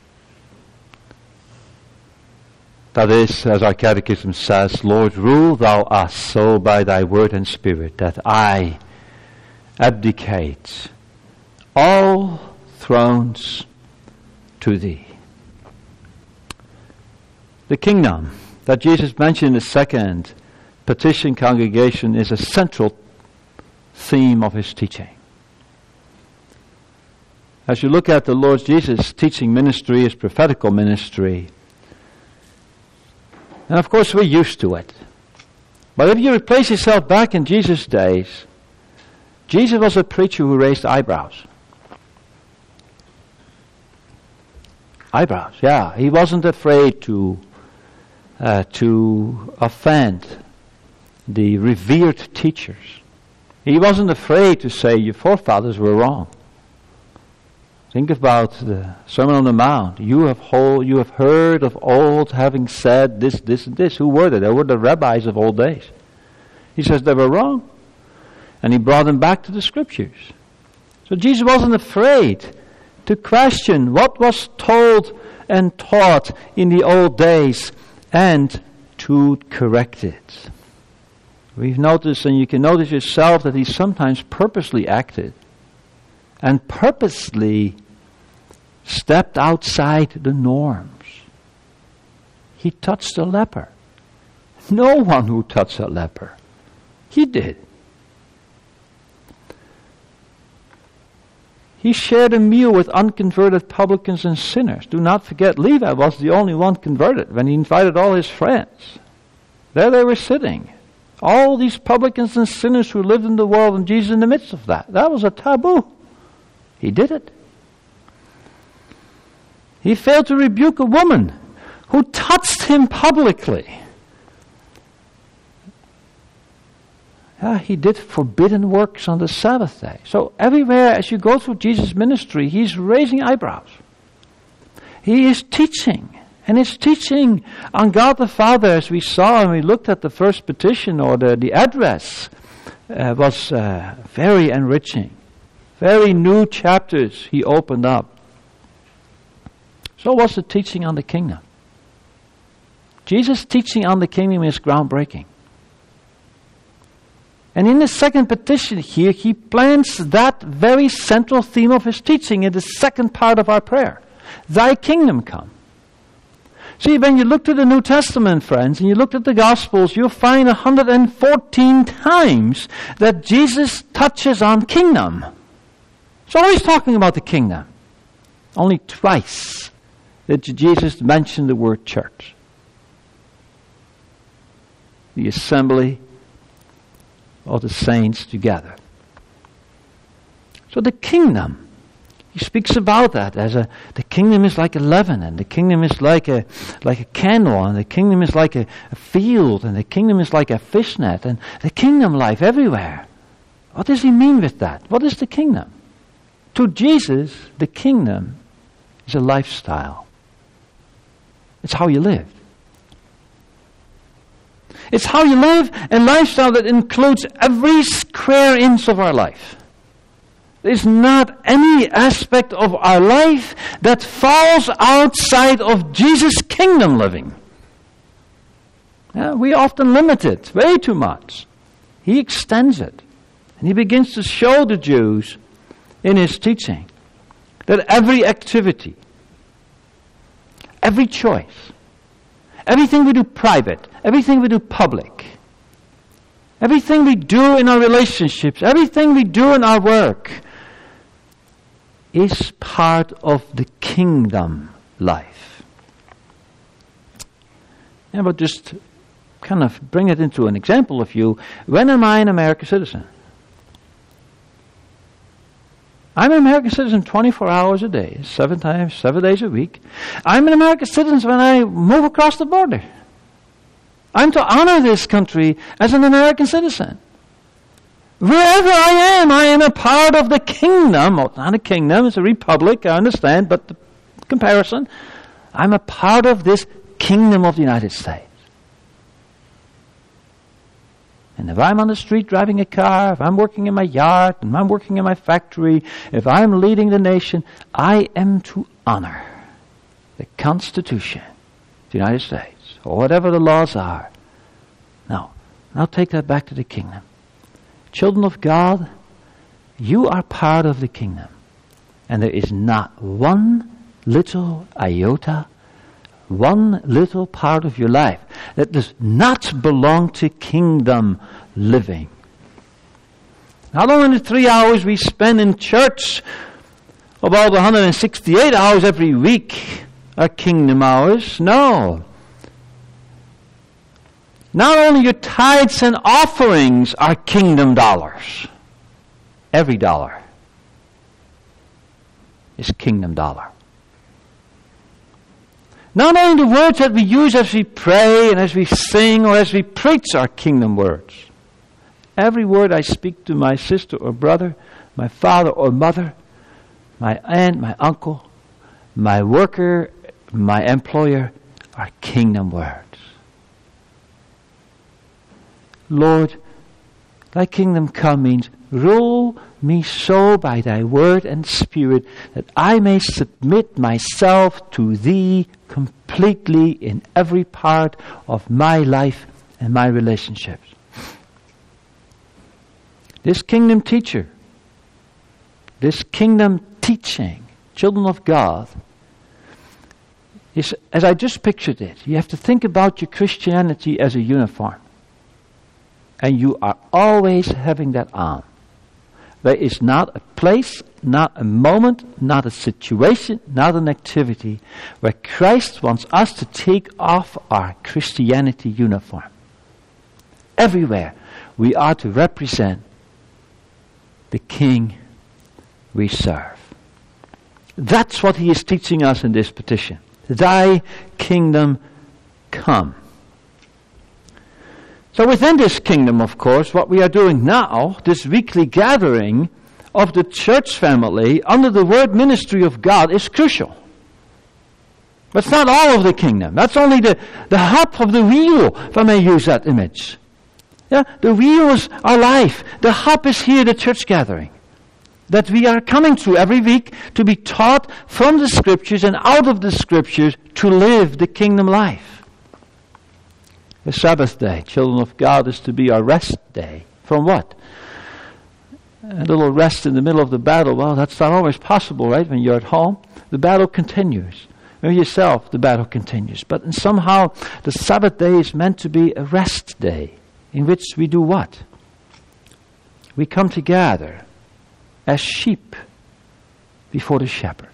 That is, as our catechism says, Lord, rule thou us so by thy word and spirit that I abdicate all thrones to thee. The kingdom that Jesus mentioned in the second petition congregation is a central theme of his teaching. As you look at the Lord Jesus' teaching ministry, his prophetical ministry, and of course we're used to it. But if you place yourself back in Jesus' days, Jesus was a preacher who raised eyebrows. Eyebrows, yeah. He wasn't afraid to offend the revered teachers. He wasn't afraid to say your forefathers were wrong. Think about the Sermon on the Mount. You have heard of old having said this, this, and this. Who were they? They were the rabbis of old days. He says they were wrong. And he brought them back to the Scriptures. So Jesus wasn't afraid to question what was told and taught in the old days and attitude corrected. We've noticed, and you can notice yourself, that he sometimes purposely acted and purposely stepped outside the norms. He touched a leper. No one who touched a leper. He did. He shared a meal with unconverted publicans and sinners. Do not forget, Levi was the only one converted when he invited all his friends. There they were sitting. All these publicans and sinners who lived in the world, and Jesus in the midst of that. That was a taboo. He did it. He failed to rebuke a woman who touched him publicly. He did forbidden works on the Sabbath day. So everywhere as you go through Jesus' ministry, he's raising eyebrows. He is teaching. And his teaching on God the Father, as we saw when we looked at the first petition or the address, was very enriching. Very new chapters he opened up. So was the teaching on the kingdom. Jesus' teaching on the kingdom is groundbreaking. And in the second petition here, he plants that very central theme of his teaching in the second part of our prayer. Thy kingdom come. See, when you look to the New Testament, friends, and you look at the Gospels, you'll find 114 times that Jesus touches on kingdom. He's always talking about the kingdom. Only twice did Jesus mention the word church. The assembly of the saints together. So the kingdom, he speaks about that as the kingdom is like a leaven, and the kingdom is like a candle, and the kingdom is like a field, and the kingdom is like a fishnet, and the kingdom life everywhere. What does he mean with that? What is the kingdom? To Jesus, the kingdom is a lifestyle. It's how you live. It's how you live, a lifestyle that includes every square inch of our life. There's not any aspect of our life that falls outside of Jesus' kingdom living. We often limit it way too much. He extends it. And he begins to show the Jews in his teaching that every activity, every choice, everything we do private, everything we do public, everything we do in our relationships, everything we do in our work is part of the kingdom life. And we'll just kind of bring it into an example of you. When am I an American citizen? I'm an American citizen 24 hours a day, 7 days a week. I'm an American citizen when I move across the border. I'm to honor this country as an American citizen. Wherever I am a part of the kingdom. Well, it's not a kingdom, it's a republic, I understand, but the comparison. I'm a part of this kingdom of the United States. And if I'm on the street driving a car, if I'm working in my yard, if I'm working in my factory, if I'm leading the nation, I am to honor the Constitution of the United States, or whatever the laws are. Now take that back to the kingdom. Children of God, you are part of the kingdom. And there is not one little iota, one little part of your life that does not belong to kingdom living. Not only the 3 hours we spend in church, about 168 hours every week are kingdom hours. No. Not only your tithes and offerings are kingdom dollars. Every dollar is kingdom dollar. Not only the words that we use as we pray and as we sing or as we preach are kingdom words. Every word I speak to my sister or brother, my father or mother, my aunt, my uncle, my worker, my employer are kingdom words. Lord, thy kingdom come means rule me so by thy word and spirit that I may submit myself to thee completely. completely in every part of my life and my relationships. This kingdom teacher, this kingdom teaching, children of God, is, as I just pictured it, you have to think about your Christianity as a uniform. And you are always having that on. There is not a place, not a moment, not a situation, not an activity where Christ wants us to take off our Christianity uniform. Everywhere we are to represent the King we serve. That's what he is teaching us in this petition. Thy kingdom come. So within this kingdom, of course, what we are doing now, this weekly gathering of the church family under the word ministry of God, is crucial. That's not all of the kingdom. That's only the hub of the wheel, if I may use that image. Yeah, the wheel is our life. The hub is here, the church gathering, that we are coming to every week to be taught from the Scriptures and out of the Scriptures to live the kingdom life. The Sabbath day, children of God, is to be our rest day. From what? A little rest in the middle of the battle. Well, that's not always possible, right? When you're at home, the battle continues. Maybe yourself, the battle continues. But somehow, the Sabbath day is meant to be a rest day, in which we do what? We come together as sheep before the shepherd.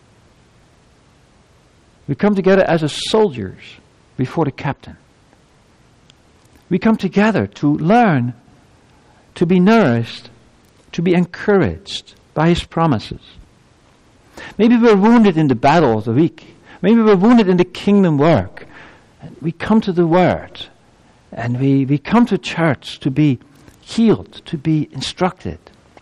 We come together as soldiers before the captain. We come together to learn, to be nourished, to be encouraged by his promises. Maybe we're wounded in the battle of the week. Maybe we're wounded in the kingdom work. And we come to the Word. And we come to church to be healed, to be instructed.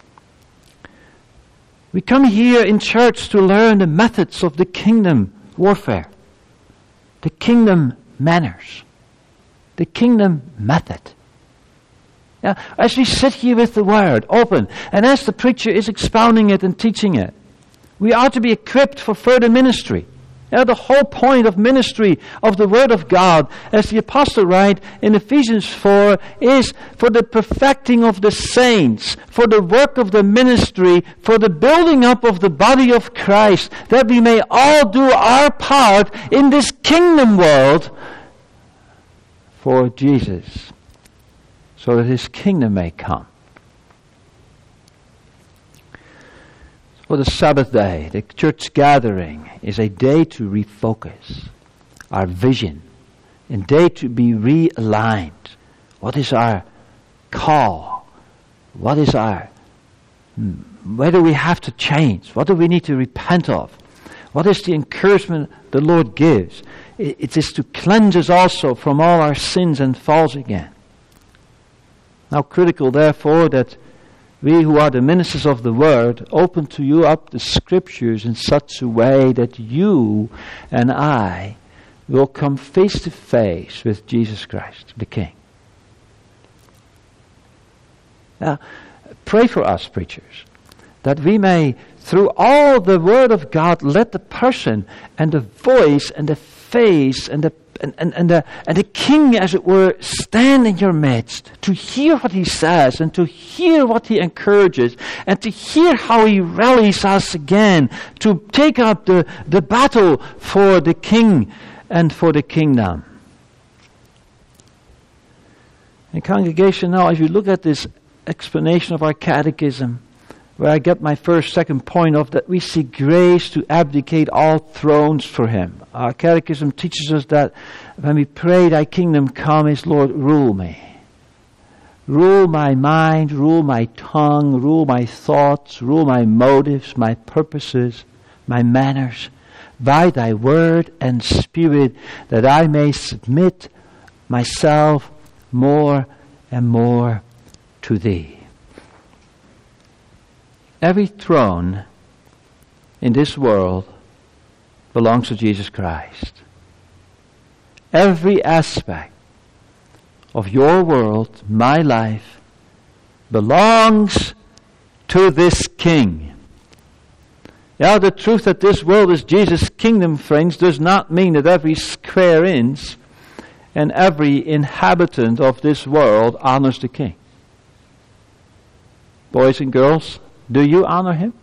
We come here in church to learn the methods of the kingdom warfare, the kingdom manners, the kingdom method. Yeah, as we sit here with the Word open, and as the preacher is expounding it and teaching it, we are to be equipped for further ministry. Yeah, the whole point of ministry of the Word of God, as the apostle writes in Ephesians 4, is for the perfecting of the saints, for the work of the ministry, for the building up of the body of Christ, that we may all do our part in this kingdom world for Jesus, so that his kingdom may come. For the Sabbath day, the church gathering, is a day to refocus our vision, a day to be realigned. What is our call? What is where do we have to change? What do we need to repent of? What is the encouragement the Lord gives? It is to cleanse us also from all our sins and faults again. Now critical, therefore, that we who are the ministers of the Word open to you up the Scriptures in such a way that you and I will come face to face with Jesus Christ, the King. Now, pray for us, preachers, that we may, through all the Word of God, let the person and the voice and the face and the King, as it were, stand in your midst to hear what he says and to hear what he encourages and to hear how he rallies us again to take up the battle for the King and for the kingdom. And congregation, now as you look at this explanation of our catechism, where I get my second point of that we see grace to abdicate all thrones for him. Our catechism teaches us that when we pray, thy kingdom come, is Lord, rule me. Rule my mind, rule my tongue, rule my thoughts, rule my motives, my purposes, my manners, by thy word and spirit, that I may submit myself more and more to thee. Every throne in this world belongs to Jesus Christ. Every aspect of your world, my life, belongs to this King. Yeah, the truth that this world is Jesus' kingdom, friends, does not mean that every square inch and every inhabitant of this world honors the King. Boys and girls, do you honor him?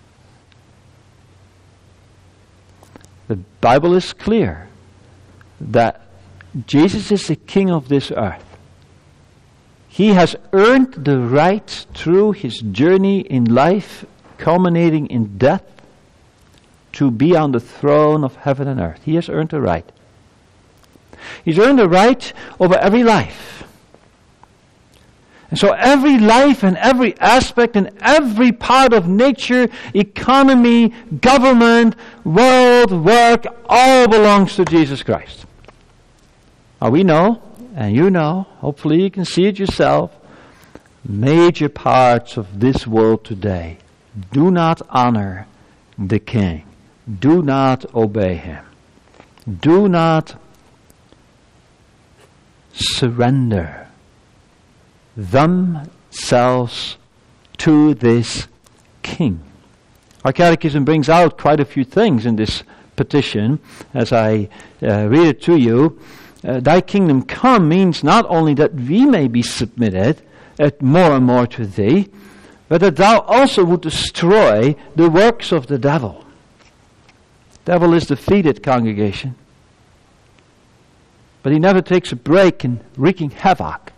The Bible is clear that Jesus is the King of this earth. He has earned the right through his journey in life, culminating in death, to be on the throne of heaven and earth. He has earned the right. He's earned the right over every life. And so every life and every aspect and every part of nature, economy, government, world, work, all belongs to Jesus Christ. Now we know, and you know, hopefully you can see it yourself, major parts of this world today do not honor the King. Do not obey him. Do not surrender themselves to this King. Our catechism brings out quite a few things in this petition as I read it to you. Thy kingdom come means not only that we may be submitted more and more to thee, but that thou also would destroy the works of the devil. Devil is defeated, congregation. But he never takes a break in wreaking havoc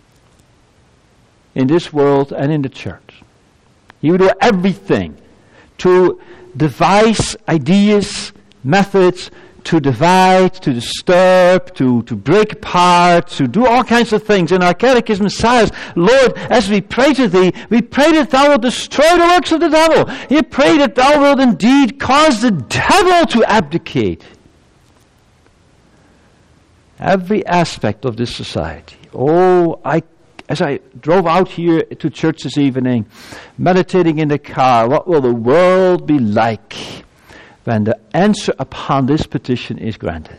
in this world and in the church. He will do everything to devise ideas, methods, to divide, to disturb, to break apart, to do all kinds of things. And our catechism says, Lord, as we pray to thee, we pray that thou wilt destroy the works of the devil. We pray that thou wilt indeed cause the devil to abdicate every aspect of this society. As I drove out here to church this evening, meditating in the car, what will the world be like when the answer upon this petition is granted?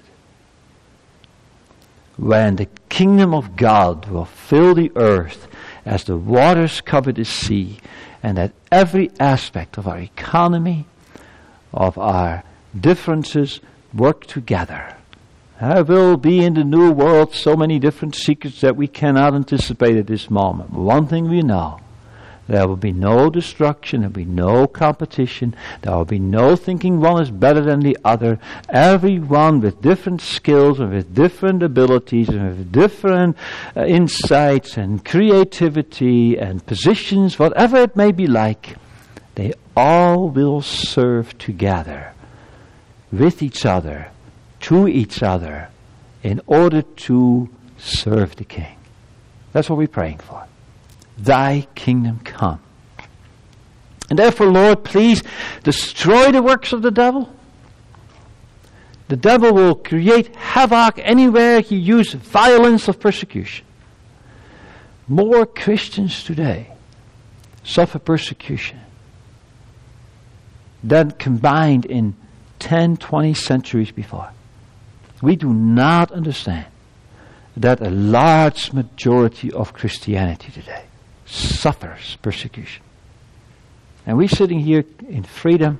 When the kingdom of God will fill the earth as the waters cover the sea, and that every aspect of our economy, of our differences, work together. There will be in the new world so many different secrets that we cannot anticipate at this moment. But one thing we know, there will be no destruction, there will be no competition, there will be no thinking one is better than the other. Everyone with different skills and with different abilities and with different insights and creativity and positions, whatever it may be like, they all will serve together with each other, to each other, in order to serve the King. That's what we're praying for. Thy kingdom come. And therefore, Lord, please destroy the works of the devil. The devil will create havoc anywhere he uses violence of persecution. More Christians today suffer persecution than combined in 10, 20 centuries before. We do not understand that a large majority of Christianity today suffers persecution. And we're sitting here in freedom,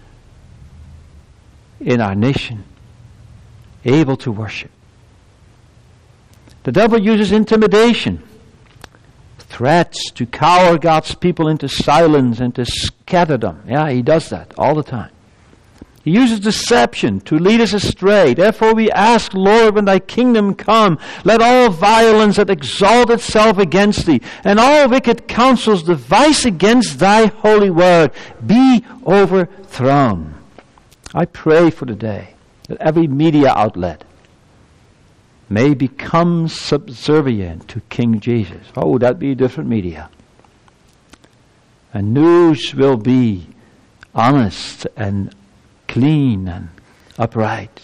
in our nation, able to worship. The devil uses intimidation, threats to cower God's people into silence and to scatter them. Yeah, he does that all the time. He uses deception to lead us astray. Therefore we ask, Lord, when thy kingdom come, let all violence that exalt itself against thee, and all wicked counsels devised against thy holy word, be overthrown. I pray for the day that every media outlet may become subservient to King Jesus. Oh, would that be a different media? And news will be honest and clean and upright.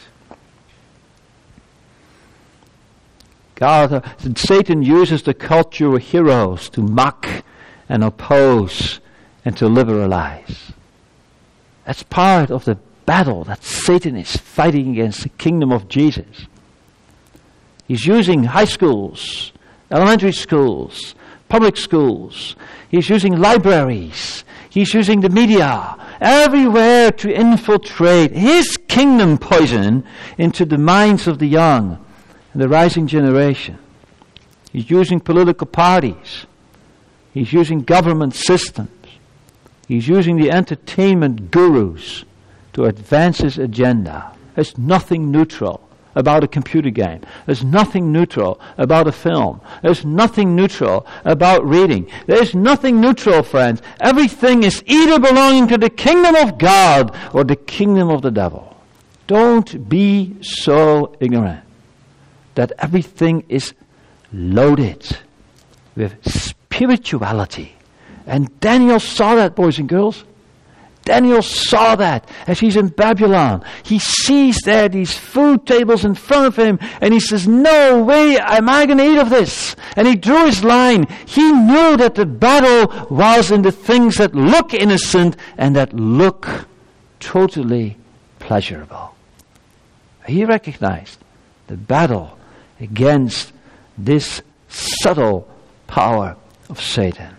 Satan uses the cultural heroes to mock and oppose and to liberalize. That's part of the battle that Satan is fighting against the kingdom of Jesus. He's using high schools, elementary schools, public schools. He's using libraries. He's using the media everywhere to infiltrate his kingdom poison into the minds of the young and the rising generation. He's using political parties. He's using government systems. He's using the entertainment gurus to advance his agenda. There's nothing neutral about a computer game. There's nothing neutral about a film. There's nothing neutral about reading. There's nothing neutral, friends. Everything is either belonging to the kingdom of God or the kingdom of the devil. Don't be so ignorant that everything is loaded with spirituality. And Daniel saw that, boys and girls. Daniel saw that as he's in Babylon. He sees there these food tables in front of him, and he says, no way am I going to eat of this. And he drew his line. He knew that the battle was in the things that look innocent and that look totally pleasurable. He recognized the battle against this subtle power of Satan.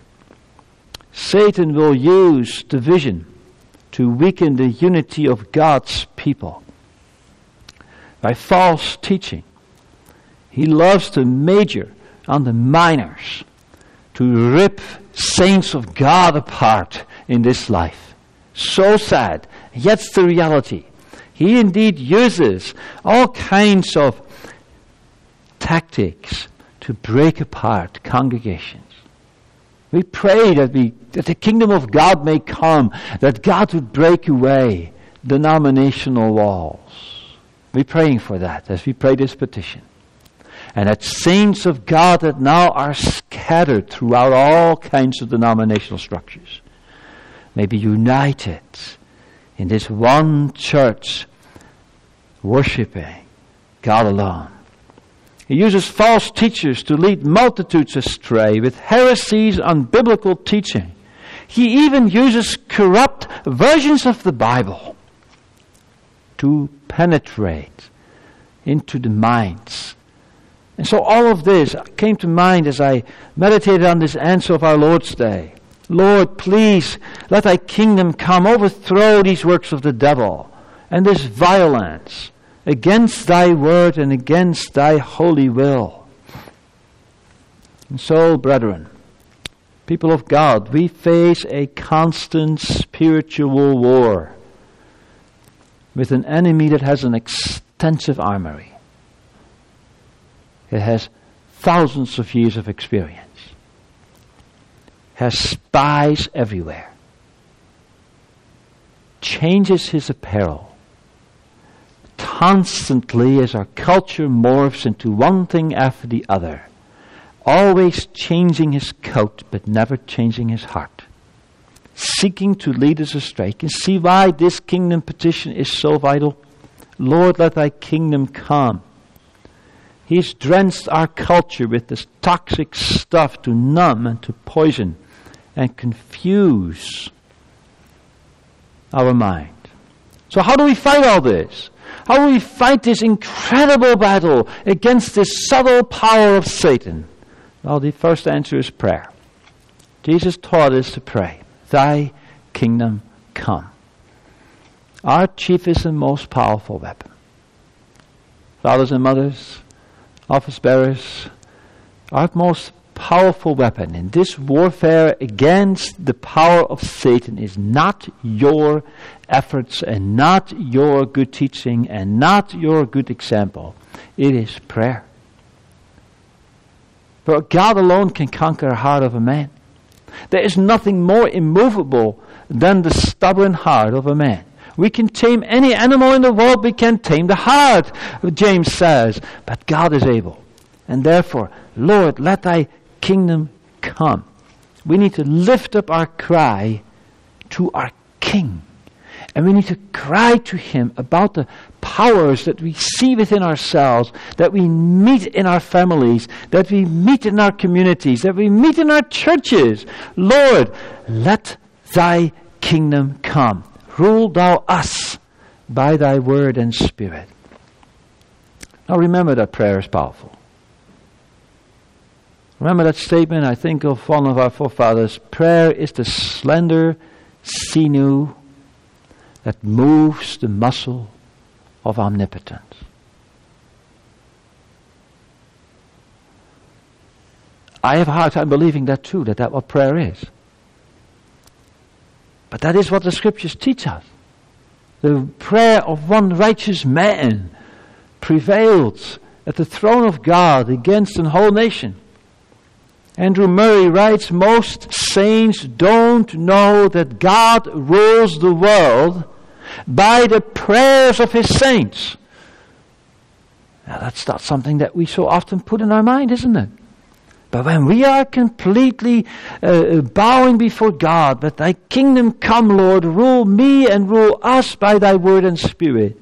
Satan will use division to weaken the unity of God's people by false teaching. He loves to major on the minors, to rip saints of God apart in this life. So sad, yet it's the reality. He indeed uses all kinds of tactics to break apart congregations. We pray that the kingdom of God may come, that God would break away denominational walls. We're praying for that as we pray this petition. And that saints of God that now are scattered throughout all kinds of denominational structures may be united in this one church, worshiping God alone. He uses false teachers to lead multitudes astray with heresies on biblical teaching. He even uses corrupt versions of the Bible to penetrate into the minds. And so all of this came to mind as I meditated on this answer of our Lord's Day. Lord, please let thy kingdom come, overthrow these works of the devil and this violence against thy word and against thy holy will. And so, brethren, people of God, we face a constant spiritual war with an enemy that has an extensive armory. It has thousands of years of experience. Has spies everywhere. Changes his apparel constantly as our culture morphs into one thing after the other, always changing his coat but never changing his heart, seeking to lead us astray. You can see why this kingdom petition is so vital. Lord, let thy kingdom come. He's drenched our culture with this toxic stuff to numb and to poison and confuse our mind. So how do we fight all this? How do we fight this incredible battle against this subtle power of Satan? Well, the first answer is prayer. Jesus taught us to pray, thy kingdom come. Our chiefest and most powerful weapon. Fathers and mothers, office bearers, our most powerful weapon in this warfare against the power of Satan is not your efforts and not your good teaching and not your good example. It is prayer. For God alone can conquer the heart of a man. There is nothing more immovable than the stubborn heart of a man. We can tame any animal in the world, we can tame the heart, James says, but God is able. And therefore, Lord, let thy kingdom come. We need to lift up our cry to our King. And we need to cry to him about the powers that we see within ourselves, that we meet in our families, that we meet in our communities, that we meet in our churches. Lord, let thy kingdom come. Rule thou us by thy word and spirit. Now remember that prayer is powerful. Remember that statement, I think of one of our forefathers, prayer is the slender sinew that moves the muscle of omnipotence. I have a hard time believing that too, that what prayer is. But that is what the Scriptures teach us. The prayer of one righteous man prevailed at the throne of God against a whole nation. Andrew Murray writes, most saints don't know that God rules the world by the prayers of His saints. Now that's not something that we so often put in our mind, isn't it? But when we are completely bowing before God, that Thy kingdom come, Lord, rule me and rule us by Thy word and Spirit,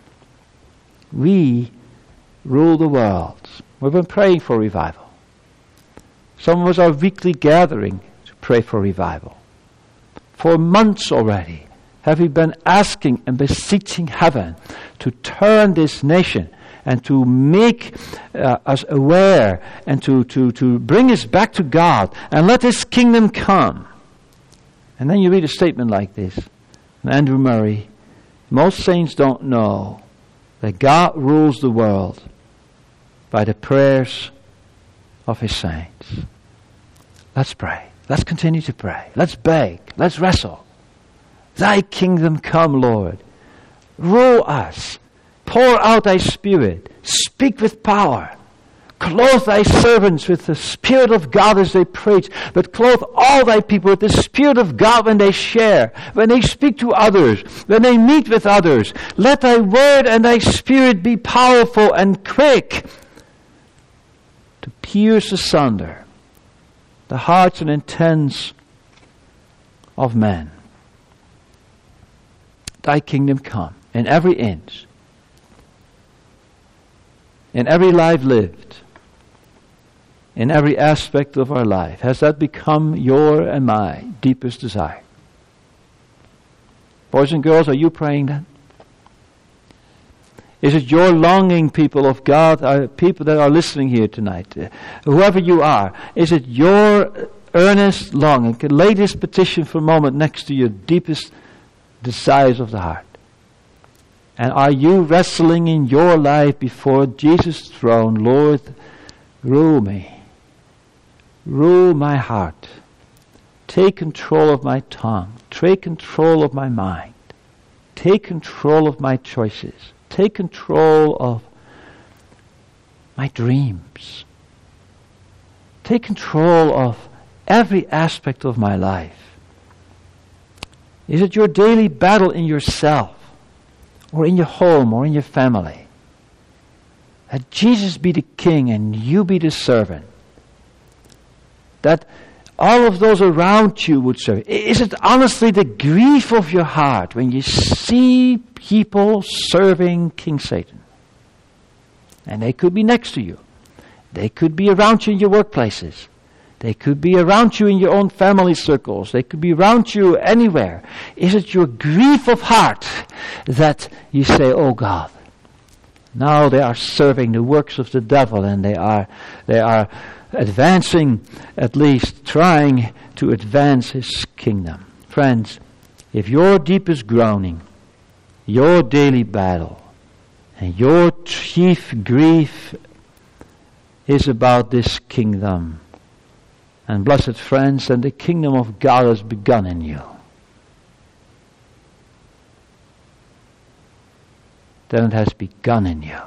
we rule the world. We've been praying for revival. Some of us are weekly gathering to pray for revival. For months already have we been asking and beseeching heaven to turn this nation and to make us aware and to bring us back to God and let His kingdom come. And then you read a statement like this. Andrew Murray, most saints don't know that God rules the world by the prayers of His saints. Let's pray. Let's continue to pray. Let's beg. Let's wrestle. Thy kingdom come, Lord. Rule us. Pour out Thy Spirit. Speak with power. Clothe Thy servants with the Spirit of God as they preach, but clothe all Thy people with the Spirit of God when they share, when they speak to others, when they meet with others. Let Thy word and Thy Spirit be powerful and quick to pierce asunder the hearts and intents of men. Thy kingdom come in every inch, in every life lived, in every aspect of our life. Has that become your and my deepest desire? Boys and girls, are you praying that? Is it your longing, people of God, people that are listening here tonight, whoever you are, is it your earnest longing? Lay this petition for a moment next to your deepest desires of the heart. And are you wrestling in your life before Jesus' throne? Lord, rule me. Rule my heart. Take control of my tongue. Take control of my mind. Take control of my choices. Take control of my dreams. Take control of every aspect of my life. Is it your daily battle in yourself, or in your home, or in your family? That Jesus be the king and you be the servant. That all of those around you would serve. Is it honestly the grief of your heart when you see people serving King Satan? And they could be next to you. They could be around you in your workplaces. They could be around you in your own family circles. They could be around you anywhere. Is it your grief of heart that you say, oh God, now they are serving the works of the devil, and they are advancing, at least trying to advance his kingdom. Friends, if your deepest groaning, your daily battle, and your chief grief is about this kingdom, and blessed friends, then the kingdom of God has begun in you. Then it has begun in you.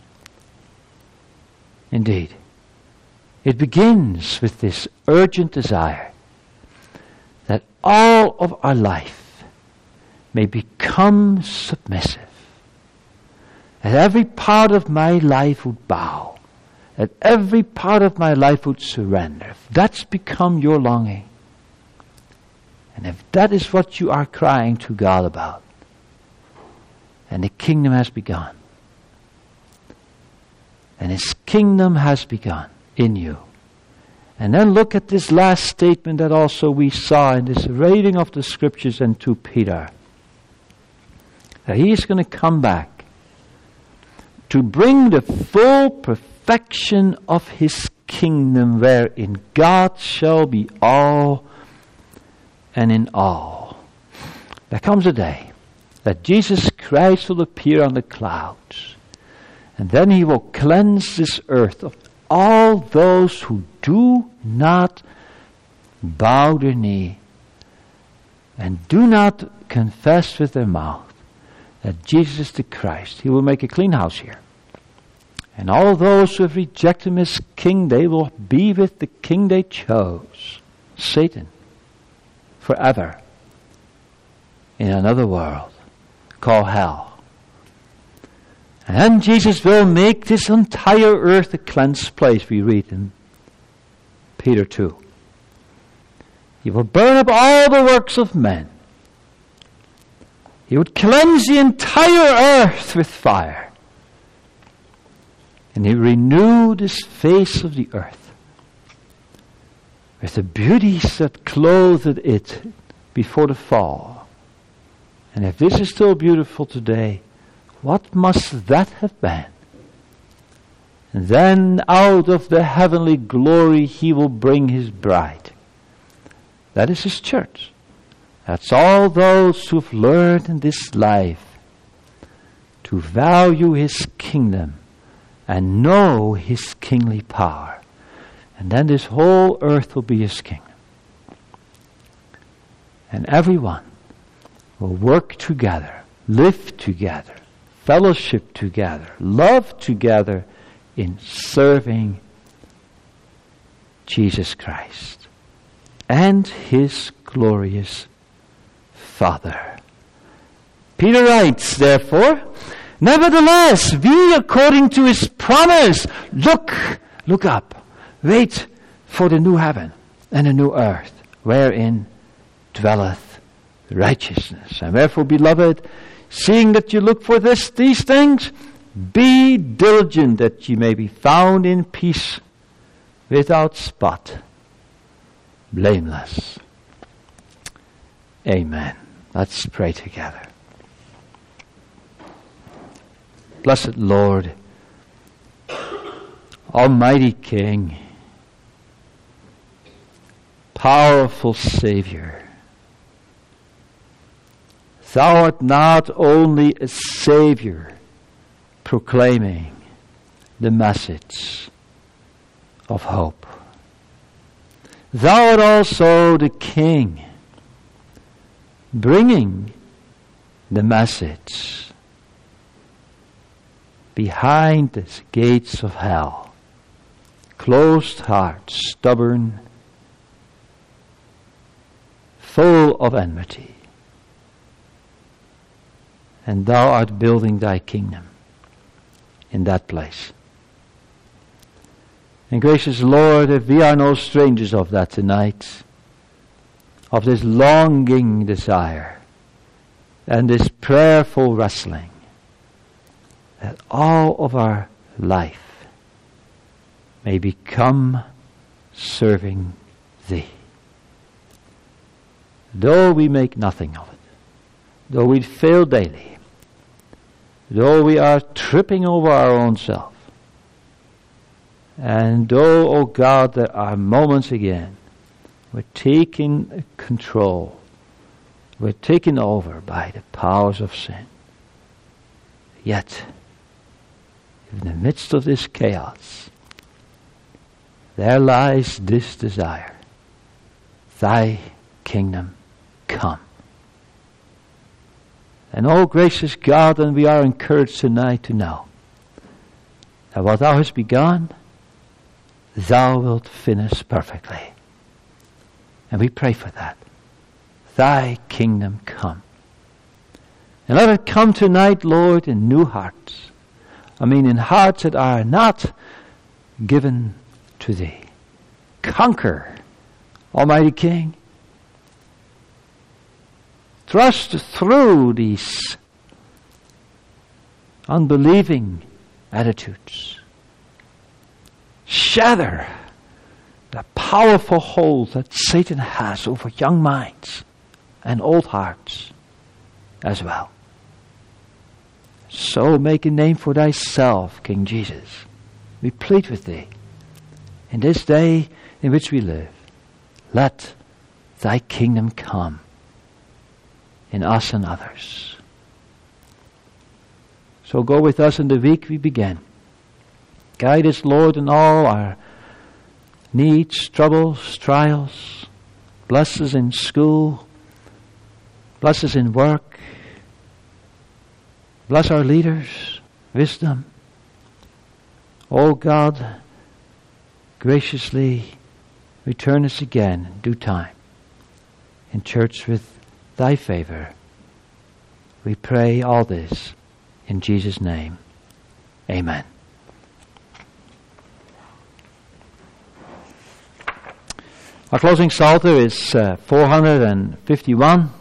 Indeed. It begins with this urgent desire that all of our life may become submissive. That every part of my life would bow. That every part of my life would surrender. If that's become your longing, and if that is what you are crying to God about, then the kingdom has begun. And His kingdom has begun in you. And then look at this last statement that also we saw in this reading of the Scriptures and to Peter. That He is going to come back to bring the full perfection of His kingdom, wherein God shall be all and in all. There comes a day that Jesus Christ will appear on the clouds. And then he will cleanse this earth of all those who do not bow their knee and do not confess with their mouth that Jesus is the Christ. He will make a clean house here. And all those who have rejected him as king, they will be with the king they chose, Satan, forever in another world called hell. And then Jesus will make this entire earth a cleansed place, we read in Peter 2. He will burn up all the works of men. He would cleanse the entire earth with fire. And he renewed this face of the earth with the beauties that clothed it before the fall. And if this is still beautiful today, what must that have been? And then out of the heavenly glory he will bring his bride. That is his church. That's all those who have learned in this life to value his kingdom and know his kingly power. And then this whole earth will be his kingdom. And everyone will work together, live together, fellowship together, love together in serving Jesus Christ and his glorious Father. Peter writes, therefore, nevertheless, we, according to his promise, look up, wait for the new heaven and the new earth, wherein dwelleth righteousness. And therefore, beloved, seeing that you look for these things, be diligent that ye may be found in peace, without spot, blameless. Amen. Let's pray together. Blessed Lord, Almighty King, powerful Savior, Thou art not only a Savior proclaiming the message of hope. Thou art also the King bringing the message behind the gates of hell. Closed hearts, stubborn, full of enmity. And thou art building thy kingdom in that place. And gracious Lord, if we are no strangers of that tonight, of this longing desire and this prayerful wrestling, that all of our life may become serving Thee. Though we make nothing of it, though we fail daily, though we are tripping over our own self, and though, O God, there are moments again we're taking control, we're taken over by the powers of sin, yet in the midst of this chaos, there lies this desire: Thy kingdom come. And oh gracious God, and we are encouraged tonight to know that what Thou hast begun, Thou wilt finish perfectly. And we pray for that. Thy kingdom come. And let it come tonight, Lord, in new hearts. In hearts that are not given to Thee. Conquer, Almighty King. Thrust through these unbelieving attitudes. Shatter the powerful hold that Satan has over young minds and old hearts as well. So make a name for Thyself, King Jesus. We plead with Thee in this day in which we live. Let Thy kingdom come in us and others. So go with us in the week we begin. Guide us, Lord, in all our needs, troubles, trials. Bless us in school. Bless us in work. Bless our leaders. Wisdom. Oh God, graciously return us again in due time in church with thy favor. We pray all this in Jesus' name. Amen. Our closing psalter is 451.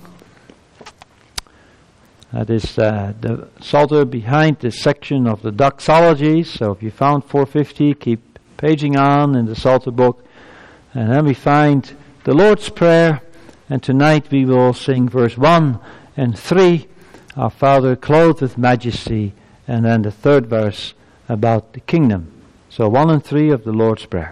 That is the psalter behind this section of the doxology. So if you found 450, keep paging on in the psalter book. And then we find the Lord's Prayer. And tonight we will sing verse 1 and 3, Our Father clothed with majesty, and then the third verse about the kingdom. So 1 and 3 of the Lord's Prayer.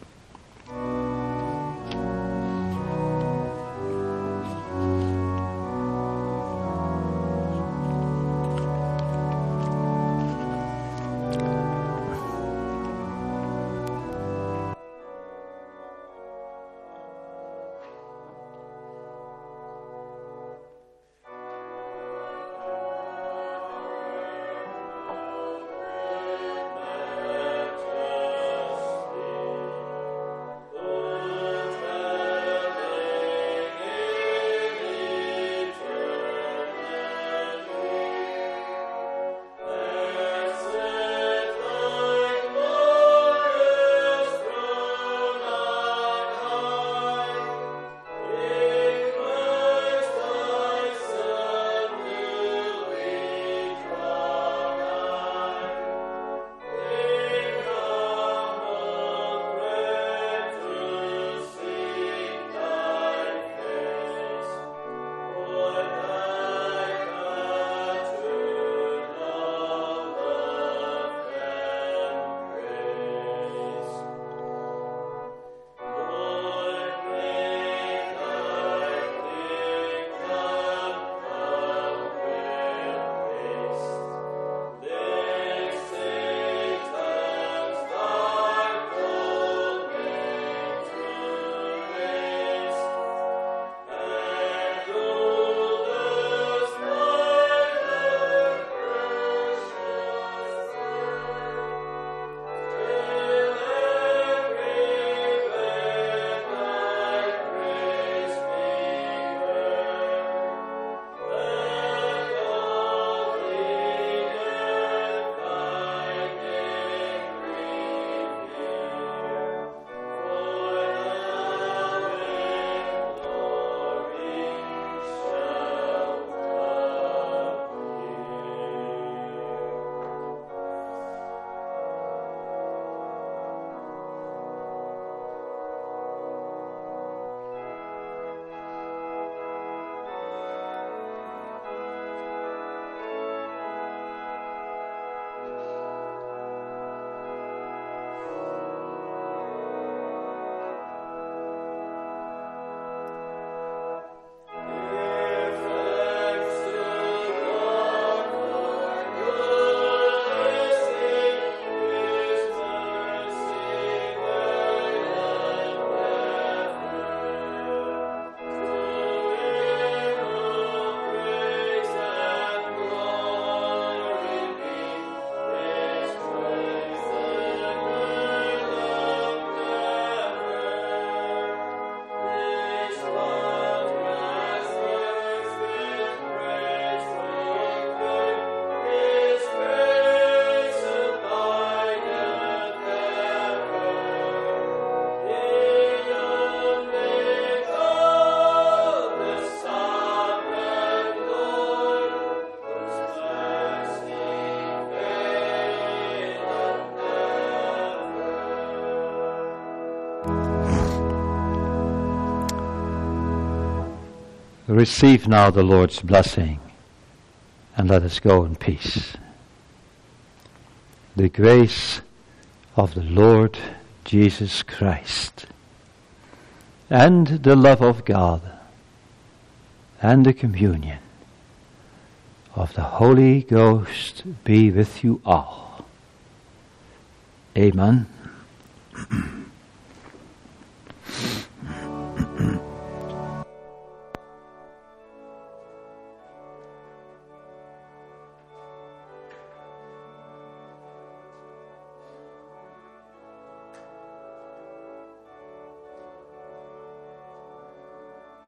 Receive now the Lord's blessing, and let us go in peace. The grace of the Lord Jesus Christ, and the love of God, and the communion of the Holy Ghost be with you all. Amen.